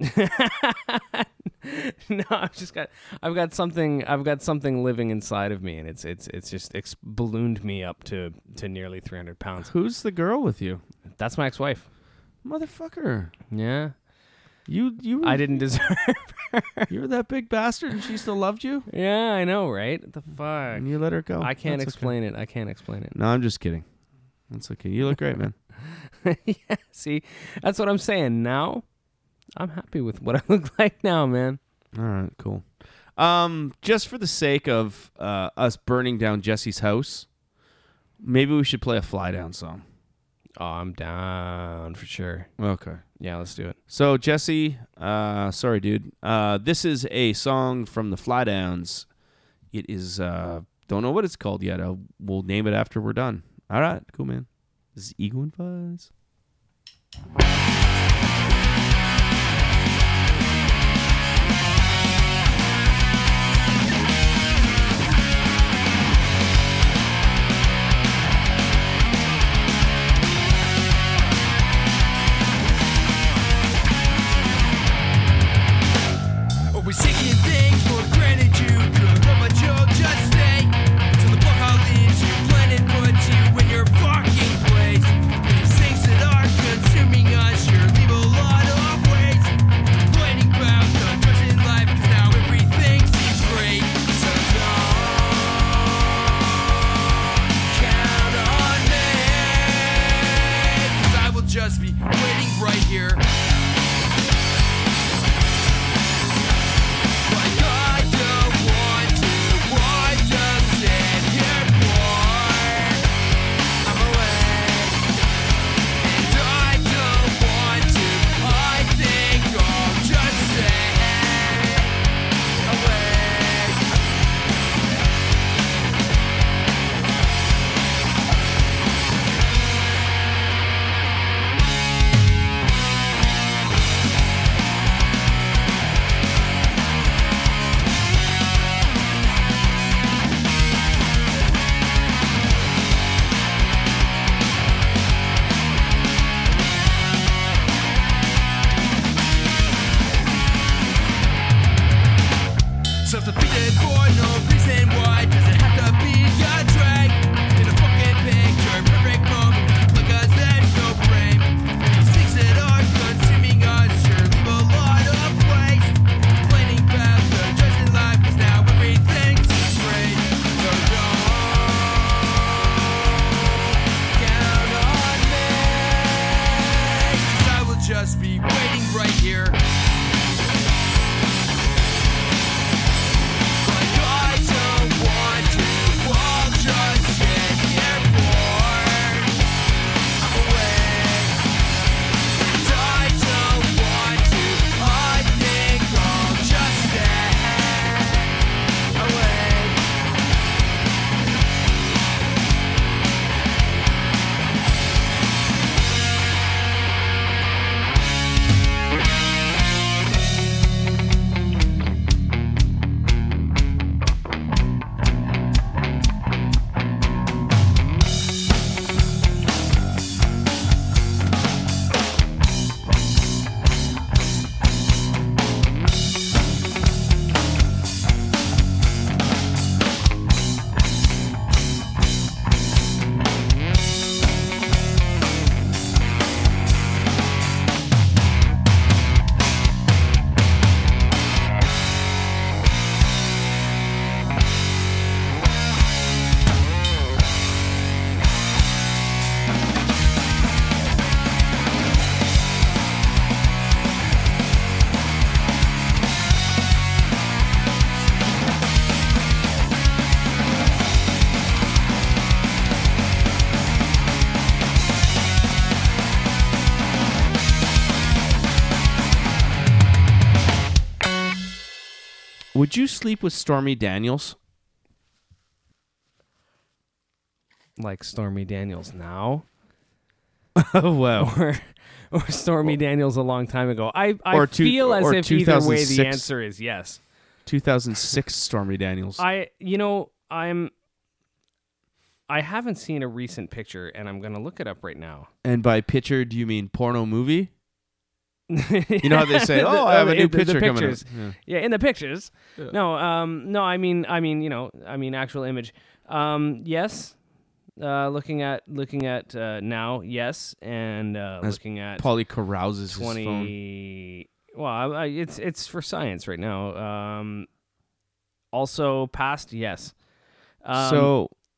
No, I've just got I've got something I've got something living inside of me, and it's it's it's just it's ballooned me up to to nearly three hundred pounds. Who's the girl with you? That's my ex-wife. Motherfucker. Yeah, You you I didn't deserve. you were that big bastard and she still loved you? Yeah, I know, right? What the fuck? And you let her go. I can't That's explain it. I can't explain it. Okay. No, I'm just kidding. That's okay. You look great, man. Yeah, see, that's what I'm saying. Now, I'm happy with what I look like now, man. All right, cool. Um, just for the sake of uh, us burning down Jesse's house, maybe we should play a Fly Down song. Oh, I'm down for sure. Okay. Yeah, let's do it. So, Jesse, uh, sorry, dude. Uh, this is a song from the Fly Downs. It is, uh, don't know what it's called yet. Uh, we'll name it after we're done. All right, cool, man. This is Ego and Fuzz. Always taking things for granted, you could run, but you'll just stay till the blockhead leaves you, planet puts you in your fucking place. These things that are consuming us sure leave a lot of waste. Complaining about the present life, cause now everything seems great. So don't count on me, cause I will just be waiting right here. Self-defeated for no reason. Why does it have to be a drag? In a fucking picture, perfect moment. Look us, there's no frame. These things that are consuming us sure leave a lot of waste. Complaining about the present life, cause now everything seems great. So don't count on me, cause I will just be waiting right here. Would you sleep with Stormy Daniels? Like Stormy Daniels now? Oh, wow. Or, or Stormy Daniels a long time ago? I, I Or two- feel as or if either way the two thousand six. answer is yes. two thousand six Stormy Daniels. I, you know, I'm, I haven't seen a recent picture, and I'm going to look it up right now. And by picture, do you mean porno movie? You know how they say, "Oh, I have a The- new the- the picture coming up." pictures. Yeah. Yeah, in the pictures. No, um, no, I mean, I mean, you know, I mean, actual image. Um, yes. Uh, looking at looking at uh, now, yes, and uh, As looking at Paulie carouses his phone. twenty. Well, I, I, it's it's for science right now. Um, also past, yes. Um, So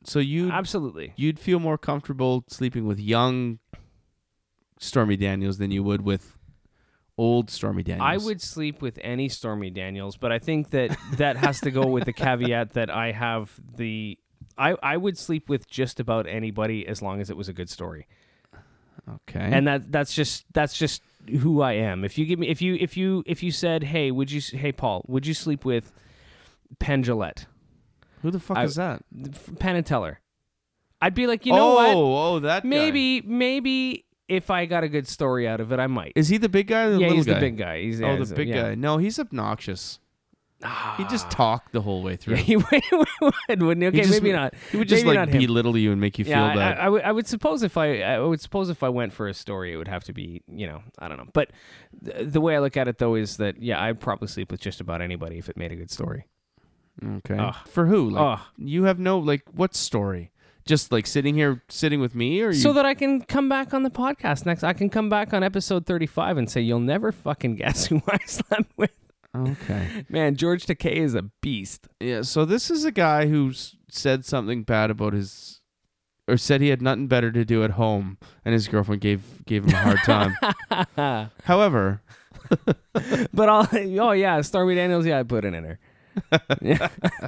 So you Absolutely. you'd feel more comfortable sleeping with young Stormy Daniels than you would with old Stormy Daniels. I would sleep with any Stormy Daniels, but I think that that has to go with the caveat that I have the. I, I would sleep with just about anybody as long as it was a good story. Okay. And that that's just that's just who I am. If you give me if you if you if you said, "Hey, would you hey Paul, would you sleep with Penn Jillette?" Who the fuck I- is that? Penn and Teller. I'd be like, "You know oh, what? Oh, that guy. Maybe maybe if I got a good story out of it, I might." Is he the big guy or the yeah, little he's guy? the big guy. He's, yeah, Oh, he's- the big yeah. guy. No, he's obnoxious. He just talked the whole way through. Yeah, he would, wouldn't he? Okay, He just- maybe not. He would just Maybe like not him. belittle you and make you feel Yeah, I, bad. I, I would, I would suppose if I, I would suppose if I went for a story, it would have to be, you know, I don't know. But th- the way I look at it, though, is that yeah, I'd probably sleep with just about anybody if it made a good story. Okay. Ugh. For who? Like, Ugh. you have no like what story? Just like sitting here, sitting with me, or you? So that I can come back on the podcast next. I can come back on episode thirty-five and say, "You'll never fucking guess who I slept with." Okay. Man, George Takei is a beast. Yeah. So this is a guy who said something bad about his, or said he had nothing better to do at home, and his girlfriend gave gave him a hard time. However, But I'll, oh yeah, Stormy Daniels, yeah, I put it in her. Yeah.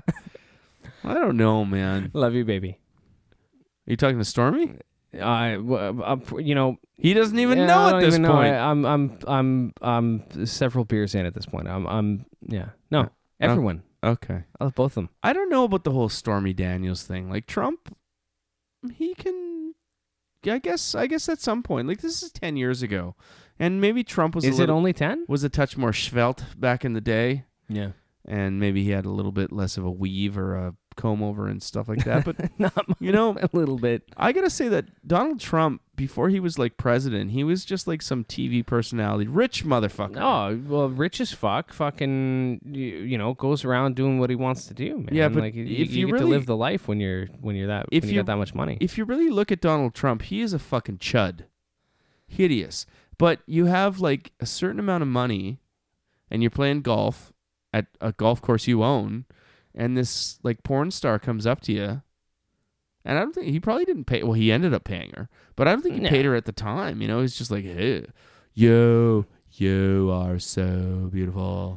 I don't know, man. Love you, baby. Are you talking to Stormy? I, w- uh, you know, He doesn't even yeah, know I at don't this even know. point. I, I'm, I'm, I'm, I'm several beers in at this point. I'm, I'm, yeah, no, everyone, Okay. I love both of them. I don't know about the whole Stormy Daniels thing. Like Trump, he can. I guess. I guess at some point, like this is ten years ago, and maybe Trump was. Is a it little, only ten? was a touch more svelte back in the day, Yeah, and maybe he had a little bit less of a weave or a comb over and stuff like that. But not much, you know, a little bit. I gotta say that Donald Trump, before he was like president, he was just like some T V personality, rich motherfucker. Oh well, rich as fuck, fucking, you, you know, goes around doing what he wants to do, man. Yeah, but like, you, if you, you get to really- live the life when you're when you're that If when you, you- got that much money. If you really look at Donald Trump, he is a fucking chud. Hideous. But you have like a certain amount of money and you're playing golf at a golf course you own, and this like porn star comes up to you. And I don't think he probably didn't pay. Well, he ended up paying her, but I don't think he No. paid her at the time. You know, he's just like, hey, yo, you are so beautiful.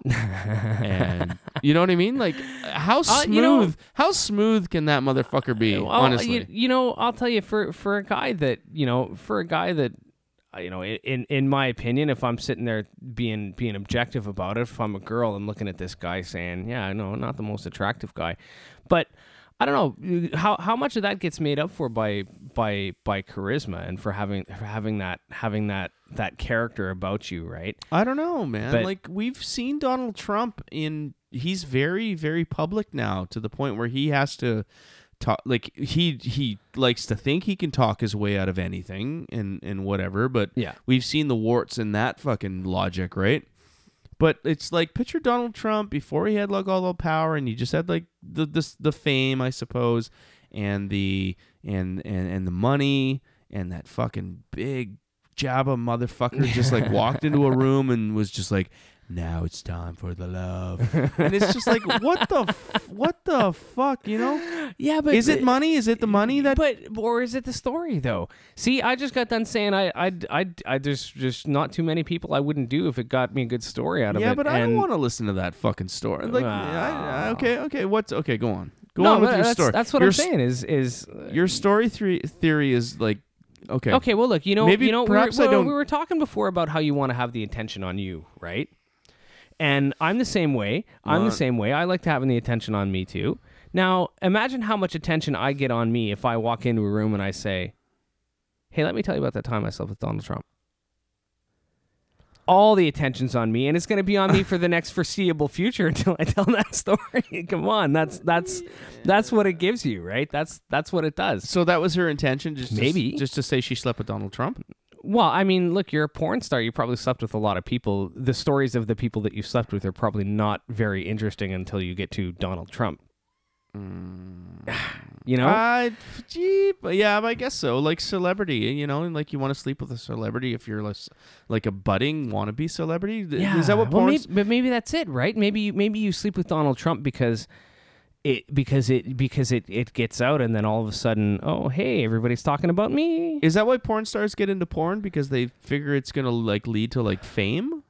And you know what I mean? Like, how Uh, smooth? you know- how smooth can that motherfucker be? Well, honestly, you, you know, I'll tell you for for a guy that you know, for a guy that uh, you know, in in my opinion, if I'm sitting there being being objective about it, if I'm a girl and looking at this guy saying, yeah, I know, not the most attractive guy, but I don't know how how much of that gets made up for by by by charisma and for having for having that having that that character about you, right? I don't know, man. But- like we've seen Donald Trump in he's very very public now to the point where he has to talk like he he likes to think he can talk his way out of anything and and whatever, but Yeah. we've seen the warts in that fucking logic, right? But it's like picture Donald Trump before he had like all the power and he just had like the the, the fame, I suppose, and the and, and and the money and that fucking big Jabba motherfucker just like walked into a room and was just like, now it's time for the love. And it's just like, what the f- what the fuck, you know? Yeah, but Is it money? Is it the money that But or is it the story though? See, I just got done saying I I I, I there's just not too many people I wouldn't do if it got me a good story out of Yeah, it. but I don't and- want to listen to that fucking story. Like, I, I, okay, okay, what's okay? Go on, go no, on with but your that's, story. That's what your, I'm saying. Is is uh, Your story three theory is like, okay, okay? Well, look, you know, Maybe you know, perhaps we I were, well, don't- we were talking before about how you want to have the attention on you, right? And I'm the same way. I'm Uh, the same way. I like to having the attention on me too. Now, imagine how much attention I get on me if I walk into a room and I say, "Hey, let me tell you about that time I slept with Donald Trump." All the attention's on me, and it's going to be on me for the next foreseeable future until I tell that story. Come on, that's that's that's what it gives you, right? That's that's what it does. So that was her intention, just Maybe. to, just to say she slept with Donald Trump. Well, I mean, look, you're a porn star. You probably slept with a lot of people. The stories of the people that you slept with are probably not very interesting until you get to Donald Trump. You know? Uh, gee, but yeah, but I guess so. Like celebrity, you know, and like you want to sleep with a celebrity if you're like, like a budding wannabe celebrity. Th- Is that what well, porn? maybe, but maybe that's it, right? Maybe you, maybe you sleep with Donald Trump because it because it because it, it gets out, and then all of a sudden, oh hey, everybody's talking about me. Is that why porn stars get into porn? Because they figure it's gonna like lead to like fame?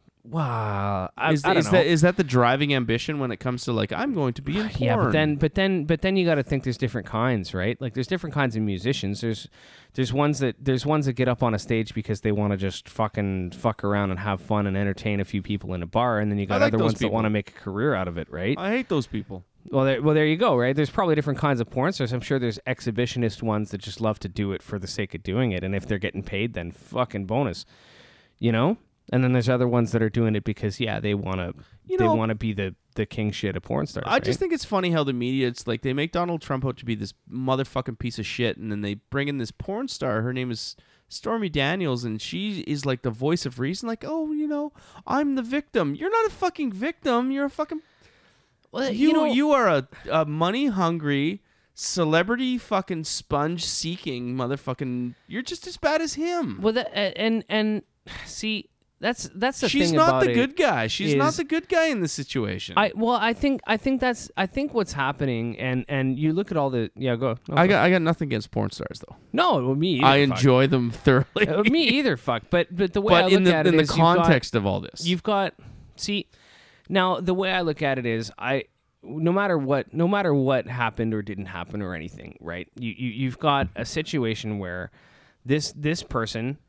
Wow, I, Is, I don't is know. that is that the driving ambition when it comes to like I'm going to be in porn? Yeah, but then, but then, but then you got to think there's different kinds, right? Like there's different kinds of musicians. There's, there's ones that there's ones that get up on a stage because they want to just fucking fuck around and have fun and entertain a few people in a bar, and then you got like other those ones that people. want to make a career out of it, right? I hate those people. Well, there, well, there you go, right? There's probably different kinds of porn stars. I'm sure there's exhibitionist ones that just love to do it for the sake of doing it, and if they're getting paid, then fucking bonus, you know. And then there's other ones that are doing it because yeah, they want to, You they know, want to be the the king shit of porn stars. I just right? think it's funny how the media, it's like they make Donald Trump out to be this motherfucking piece of shit, and then they bring in this porn star. Her name is Stormy Daniels, and she is like the voice of reason. Like, oh, you know, I'm the victim. You're not a fucking victim. You're a fucking. Well, You you know, you are a, a money hungry celebrity fucking sponge seeking motherfucking. You're just as bad as him. well, that, and and see. That's that's the She's thing not about the it good guy. She's not is- the good guy in this situation. I well, I think I think that's I think what's happening, and and you look at all the yeah go. No, I go. got I got nothing against porn stars though. no well, me either, I fuck. enjoy them thoroughly. Uh, me either fuck, but but the way I but look in the at in it the is you've got- context of all this, You've got see now the way I look at it is I no matter what no matter what happened or didn't happen or anything, right? You, you you've got a situation where this this person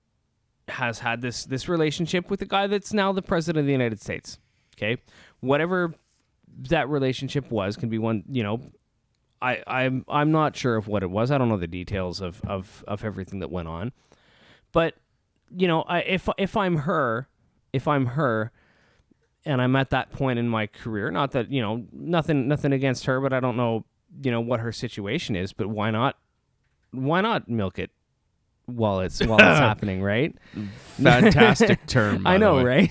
has had this this relationship with the guy that's now the president of the United States. Okay, whatever that relationship was can be one. You know, I I'm I'm not sure of what it was. I don't know the details of of of everything that went on, but you know, I, if if I'm her, if I'm her, and I'm at that point in my career, not that you know nothing nothing against her, but I don't know you know what her situation is. But why not? Why not milk it while it's while it's happening, right? fantastic term. by I the know, way. right?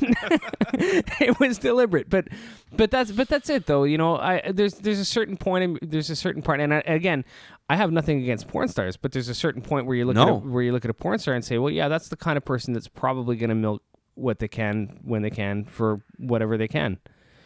It was deliberate, but but that's but that's it though. You know, I there's there's a certain point in, there's a certain part, and I, again, I have nothing against porn stars, but there's a certain point where you look No. at a, where you look at a porn star and say, well, yeah, that's the kind of person that's probably going to milk what they can when they can for whatever they can,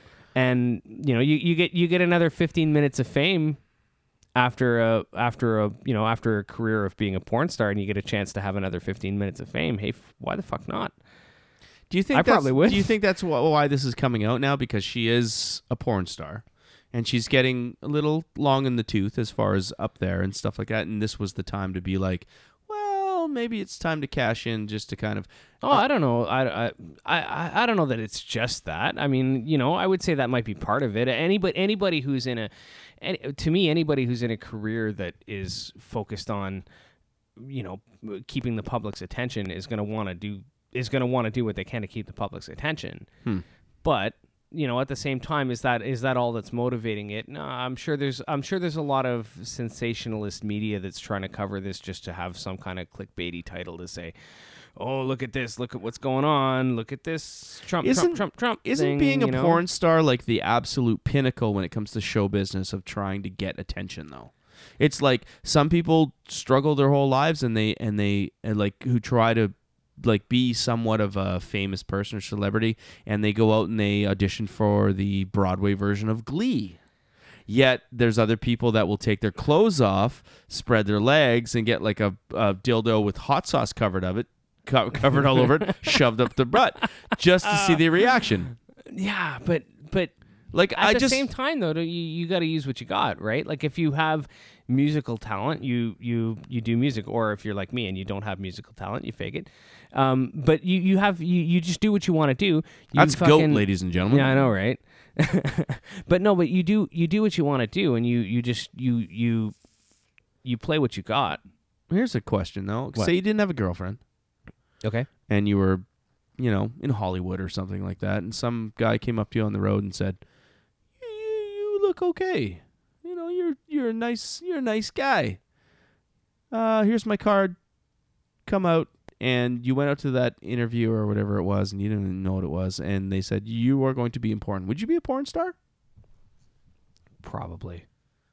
and you know, you, you get you get another fifteen minutes of fame after a after a you know after a career of being a porn star, and you get a chance to have another fifteen minutes of fame. Hey, f- why the fuck not? Do you think I that's- probably would. Do you think that's wh- why this is coming out now? Because she is a porn star, and she's getting a little long in the tooth as far as up there and stuff like that. And this was the time to be like, well, maybe it's time to cash in, just to kind of. Oh, I don't know. I, I, I, I don't know that it's just that. I mean, you know, I would say that might be part of it. Anybody, anybody who's in a, any, to me, anybody who's in a career that is focused on, you know, keeping the public's attention is going to want to do is going to want to do what they can to keep the public's attention. Hmm. But you know, at the same time, is that is that all that's motivating it? No, I'm sure there's I'm sure there's a lot of sensationalist media that's trying to cover this just to have some kind of clickbaity title to say, oh, look at this, look at what's going on, look at this Trump, Isn't- Trump, Trump, Trump. Isn't thing, being a you know? porn star like the absolute pinnacle when it comes to show business of trying to get attention, though? It's like some people struggle their whole lives, and they and they and like who try to like be somewhat of a famous person or celebrity, and they go out and they audition for the Broadway version of Glee. Yet there's other people that will take their clothes off, spread their legs, and get like a, a dildo with hot sauce covered of it, co- covered all over it, shoved up the butt, just to see the reaction. Yeah, but but Like at I the just same time though, you you got to use what you got, right? Like if you have musical talent, you you you do music, or if you're like me and you don't have musical talent, you fake it. Um, but you you have you, you just do what you want to do. You that's goat, fucking- ladies and gentlemen. Yeah, I know, right? But no, but you do you do what you want to do, and you you just you you you play what you got. Here's a question though. What? Say you didn't have a girlfriend, Okay. and you were, you know, in Hollywood or something like that, and some guy came up to you on the road and said, "You, you look okay. You know, you're you're a nice you're a nice guy. Uh, here's my card. Come out." And you went out to that interview or whatever it was, and you didn't even know what it was, and they said you are going to be in porn. Would you be a porn star? Probably.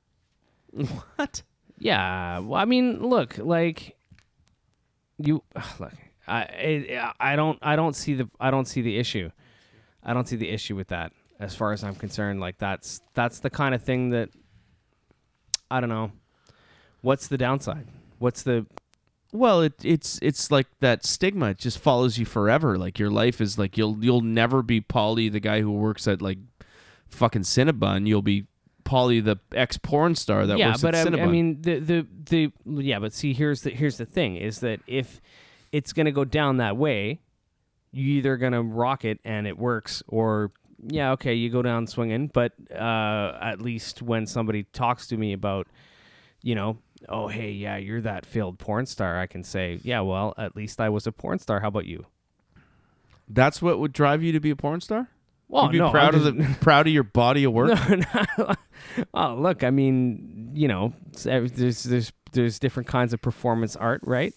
What? Yeah. Well, I mean, look, like you look. I it, I don't I don't see the I don't see the issue. I don't see the issue with that. as far as I'm concerned. Like that's that's the kind of thing that I don't know. What's the downside? What's the Well, it it's it's like that stigma. It just follows you forever. Like your life is like you'll you'll never be Paulie, the guy who works at like fucking Cinnabon. You'll be Paulie, the ex porn star that yeah, works but at I, Cinnabon. I mean the, the the yeah, but see here's the here's the thing is that if it's gonna go down that way, you either gonna rock it and it works, or yeah, okay, you go down swinging. But uh, at least when somebody talks to me about, you know, oh hey, yeah, you're that failed porn star, I can say, yeah, well, at least I was a porn star. How about you? That's what would drive you to be a porn star? Well, You'd be no, proud I'm of the proud of your body of work. No, no. Oh, look, I mean, you know, there's there's there's different kinds of performance art, right?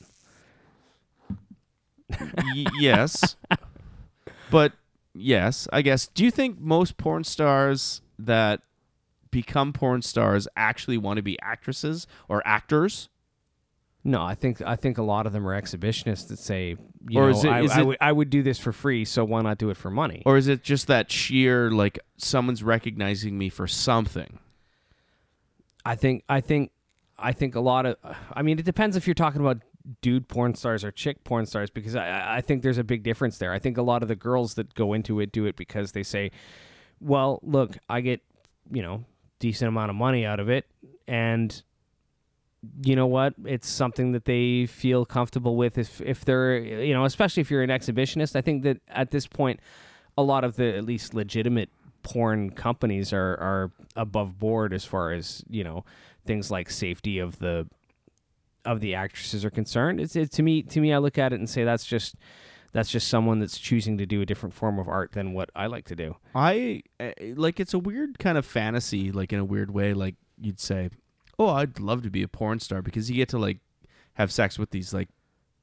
Y- yes, but yes, I guess. Do you think most porn stars that become porn stars actually want to be actresses or actors? No, I think I think a lot of them are exhibitionists that say, you Or know, is it- I, is I it- would I would do this for free, so why not do it for money? Or is it just that sheer, like, someone's recognizing me for something? I think I think I think a lot of I mean, it depends if you're talking about dude porn stars or chick porn stars, because I I think there's a big difference there. I think a lot of the girls that go into it do it because they say, well, look, I get, you know, decent amount of money out of it, and you know what? It's something that they feel comfortable with. If if they're, you know, especially if you're an exhibitionist, I think that at this point, a lot of the at least legitimate porn companies are are above board as far as, you know, things like safety of the of the actresses are concerned. It's it, to me to me I look at it and say that's just that's just someone that's choosing to do a different form of art than what I like to do. I, uh, like, it's a weird kind of fantasy, like, in a weird way. Like, you'd say, oh, I'd love to be a porn star because you get to, like, have sex with these, like,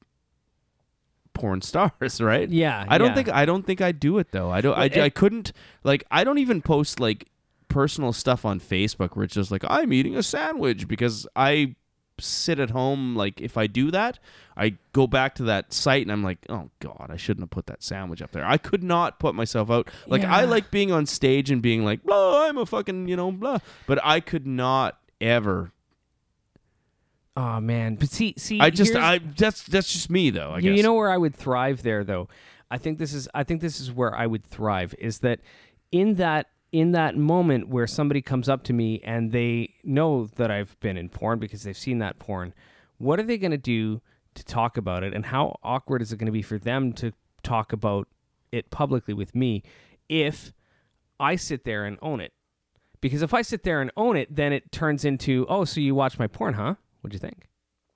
porn stars, right? Yeah, I don't yeah. think I don't think I'd do it though. I don't. I, Well, it- I couldn't. Like, I don't even post like personal stuff on Facebook where it's just like I'm eating a sandwich, because I sit at home. Like, if I do that, I go back to that site and I'm like, oh god, I shouldn't have put that sandwich up there. I could not put myself out. Like, I Yeah. like being on stage and being like, blah, I'm a fucking, you know, blah. But I could not ever. Oh man, but see see I just here's- I that's that's just me though. I you, guess. you know where I would thrive there, though. I think this is I think this is where I would thrive, is that in that in that moment where somebody comes up to me and they know that I've been in porn because they've seen that porn, what are they going to do to talk about it, and how awkward is it going to be for them to talk about it publicly with me if I sit there and own it? Because if I sit there and own it, then it turns into, oh, so you watch my porn, huh? What'd you think?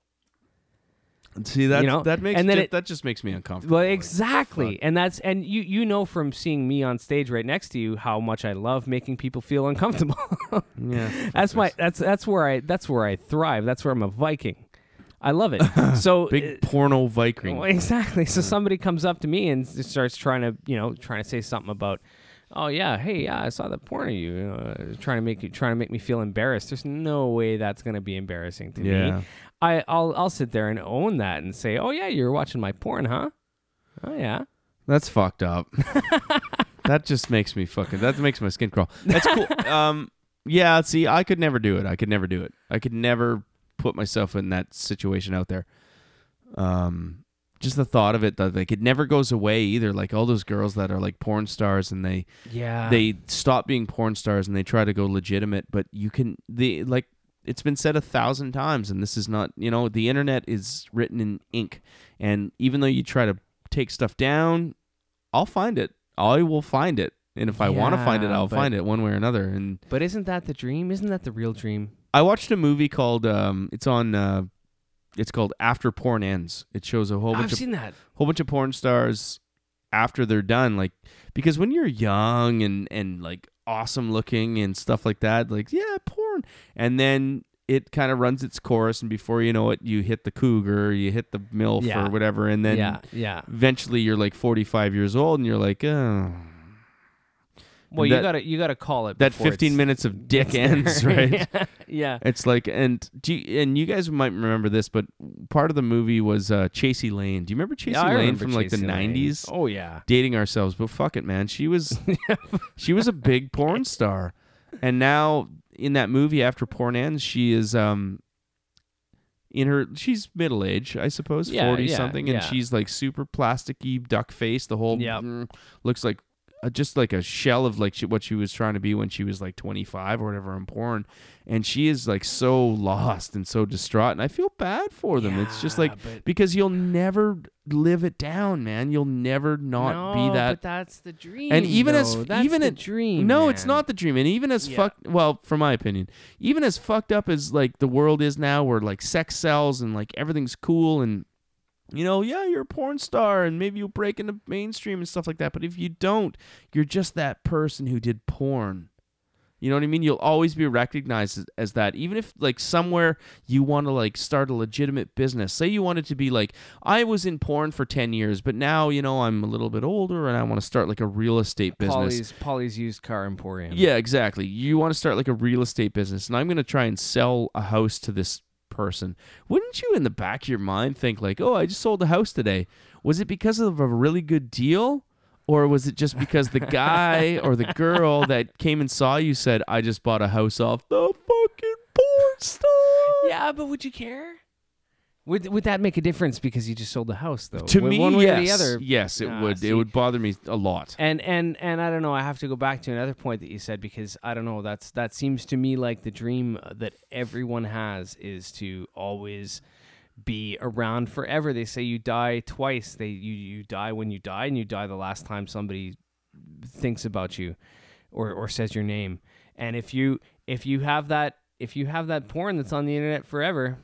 See that you know, that makes and then ju- it- that just makes me uncomfortable. Well, Like, exactly, fuck. and that's and you you know from seeing me on stage right next to you how much I love making people feel uncomfortable. Yeah, that's my that's that's where I that's where I thrive. That's where I'm a Viking. I love it. So big uh, porno Viking. well, exactly. So somebody comes up to me and s- starts trying to you know trying to say something about, oh yeah, hey yeah, I saw that porn of you, uh, trying to make you trying to make me feel embarrassed. There's no way that's gonna be embarrassing to Yeah. me. I, I'll I'll sit there and own that and say, oh yeah, you're watching my porn, huh? Oh yeah. That's fucked up. That just makes me fucking. That makes my skin crawl. That's cool. Um, yeah. See, I could never do it. I could never do it. I could never put myself in that situation out there. Um, just the thought of it, that like it never goes away either. Like all those girls that are like porn stars and they Yeah. they stop being porn stars and they try to go legitimate, but you can the like. It's been said a thousand times, and this is not, you know, the internet is written in ink. And even though you try to take stuff down, I'll find it. I will find it. And if I want to find it, Yeah, I'll but- find it one way or another. And But isn't that the dream? Isn't that the real dream? I watched a movie called, um, it's on, uh, it's called After Porn Ends. It shows a whole I've bunch of seen that. whole bunch of porn stars after they're done, like, because when you're young and and like awesome looking and stuff like that, like, yeah, porn, and then it kind of runs its course, and before you know it, you hit the cougar, you hit the MILF Yeah. or whatever, and then yeah, yeah. eventually you're like forty-five years old and you're like, oh, Well, that, you gotta you gotta call it that before fifteen it's- minutes of dick ends, right? yeah. It's like, and do you, and you guys might remember this, but part of the movie was uh, Chasey Lane. Do you remember Chasey Yeah, I Lane remember from like the Chasey Lane. nineties? Oh yeah. Dating ourselves, but fuck it, man. She was she was a big porn star, and now in that movie, after porn ends, she is um in her she's middle age, I suppose, Yeah, forty yeah, something, and yeah. she's like super plasticky, duck face. The whole Yep. mm, looks like uh, just like a shell of like she, what she was trying to be when she was like twenty-five or whatever in porn, and she is like so lost and so distraught, and I feel bad for them. It's just like Yeah, but- because you'll never live it down, man. You'll never not no, be that. But that's the dream. And even as though. that's even the at- dream. no, man. it's not the dream. And even as Yeah. fucked, well, from my opinion, even as fucked up as like the world is now, where like sex sells and like everything's cool, and you know, yeah, you're a porn star and maybe you'll break into mainstream and stuff like that. But if you don't, you're just that person who did porn. You know what I mean? You'll always be recognized as, as that. Even if like somewhere you want to like start a legitimate business. Say you wanted to be like, I was in porn for ten years, but now, you know, I'm a little bit older and I want to start like a real estate business. Polly's Polly's used car emporium. Yeah, exactly. You want to start like a real estate business, and I'm going to try and sell a house to this person. Wouldn't you, in the back of your mind, think like, "Oh, I just sold a house today"? Was it because of a really good deal, or was it just because the guy or the girl that came and saw you said, "I just bought a house off the fucking porn star"? Yeah, but would you care? Would would that make a difference because you just sold the house though? To One me, way yes, or the other. yes, it Ah, would. see. It would bother me a lot. And and and I don't know. I have to go back to another point that you said because I don't know. That's that seems to me like the dream that everyone has is to always be around forever. They say you die twice. They you you die when you die, and you die the last time somebody thinks about you, or or says your name. And if you if you have that if you have that porn that's on the internet forever,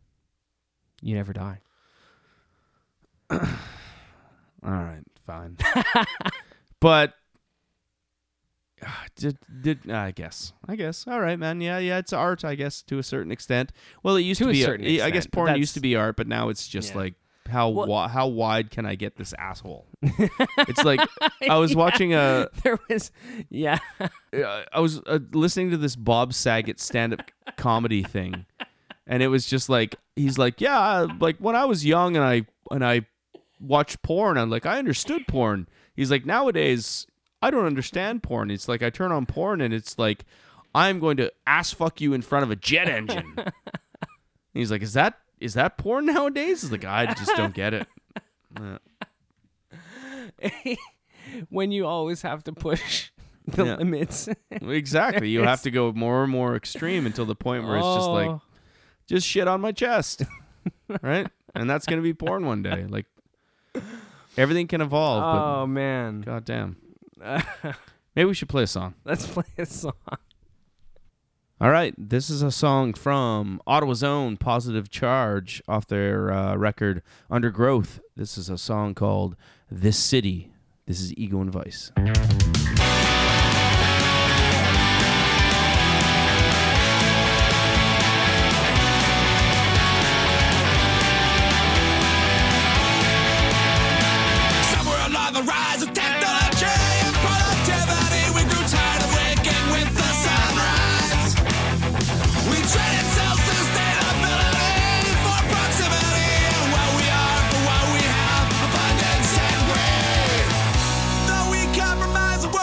you never die. All right, fine. But ah, did did I guess? I guess. All right, man. Yeah, yeah. It's art, I guess, to a certain extent. Well, it used To to, a be. certain I guess extent, but porn that's- used to be art, but now it's just Yeah. like how Well- wi- how wide can I get this asshole? It's like I was watching a. There was, yeah. uh, I was uh, listening to this Bob Saget stand-up comedy thing, and it was just like he's like, yeah, like when I was young and I and I watched porn, I'm like, I understood porn. He's like, nowadays I don't understand porn. It's like I turn on porn and it's like I'm going to ass fuck you in front of a jet engine. And he's like, is that is that porn nowadays? He's like, I just don't get it. Uh, When you always have to push the Yeah. limits. exactly. You have to go more and more extreme until the point where it's just like, Oh. just shit on my chest, right? And that's gonna be porn one day. Like everything can evolve, Oh man. but goddamn, maybe we should play a song. Let's play a song. All right, this is a song from Ottawa's own Positive Charge off their uh, record Undergrowth. This is a song called "This City." This is Ego and Vice. Somewhere along the rise of technology and productivity, we grew tired of waking with the sunrise. We traded self-sustainability for proximity, and what we are for what we have, abundance and greed. Though we compromise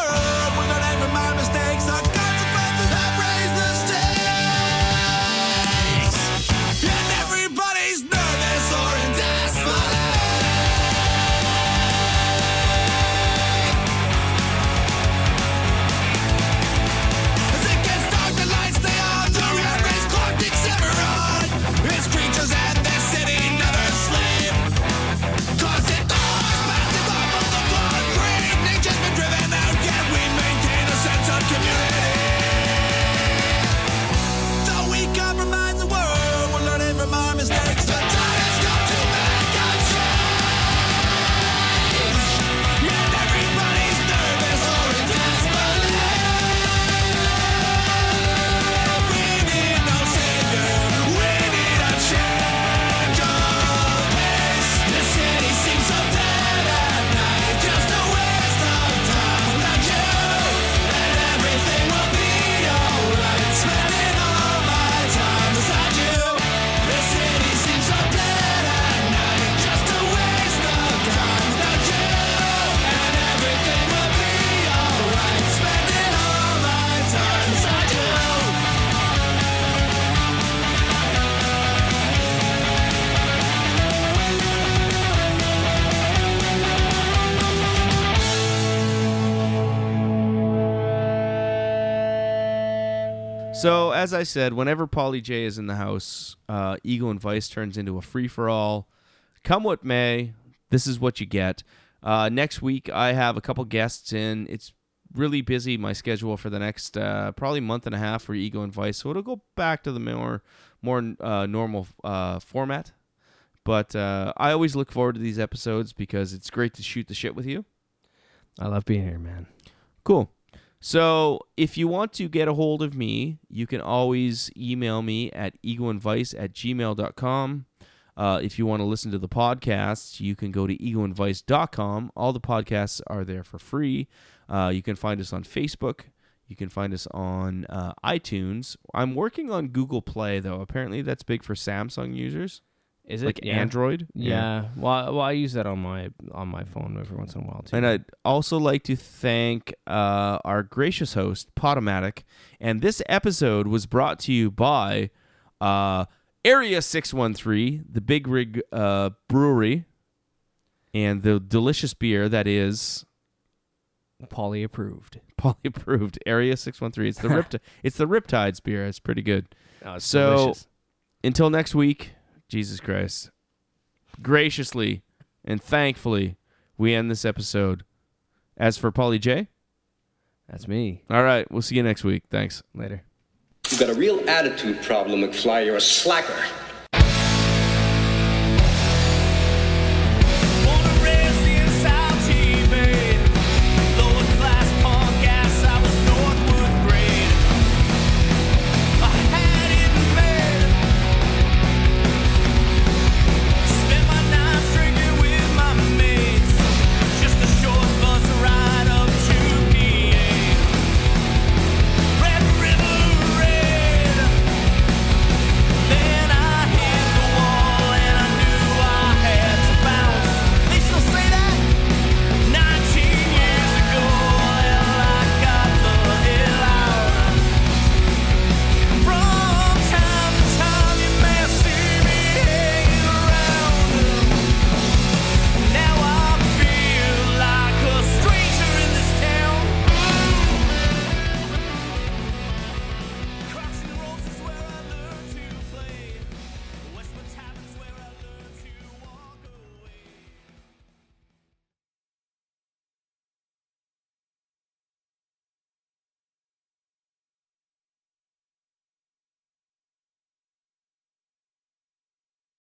So, as I said, whenever Pauly J is in the house, uh, Ego and Vice turns into a free-for-all. Come what may, this is what you get. Uh, next week, I have a couple guests in. It's really busy, my schedule for the next uh, probably month and a half for Ego and Vice, so it'll go back to the more, more uh, normal uh, format. But uh, I always look forward to these episodes because it's great to shoot the shit with you. I love being here, man. Cool. So if you want to get a hold of me, you can always email me at egoandvice at gmail dot com. Uh, if you want to listen to the podcasts, you can go to egoandvice dot com. All the podcasts are there for free. Uh, you can find us on Facebook. You can find us on uh, iTunes. I'm working on Google Play, though. Apparently that's big for Samsung users. Is it Like yeah. Android? Yeah. Well, well, I use that on my on my phone every once in a while too. And I'd also like to thank uh, our gracious host, Podomatic. And this episode was brought to you by uh, Area six one three, the Big Rig uh, Brewery, and the delicious beer that is Pauly approved. Pauly approved. Area six one three. It's the Ripti- It's the Riptides beer. It's pretty good. Oh, it's So delicious. until next week, Jesus Christ, graciously and thankfully, we end this episode. As for Pauly J, That's me. all right, we'll see you next week. Thanks. Later. You've got a real attitude problem, McFly. You're a slacker.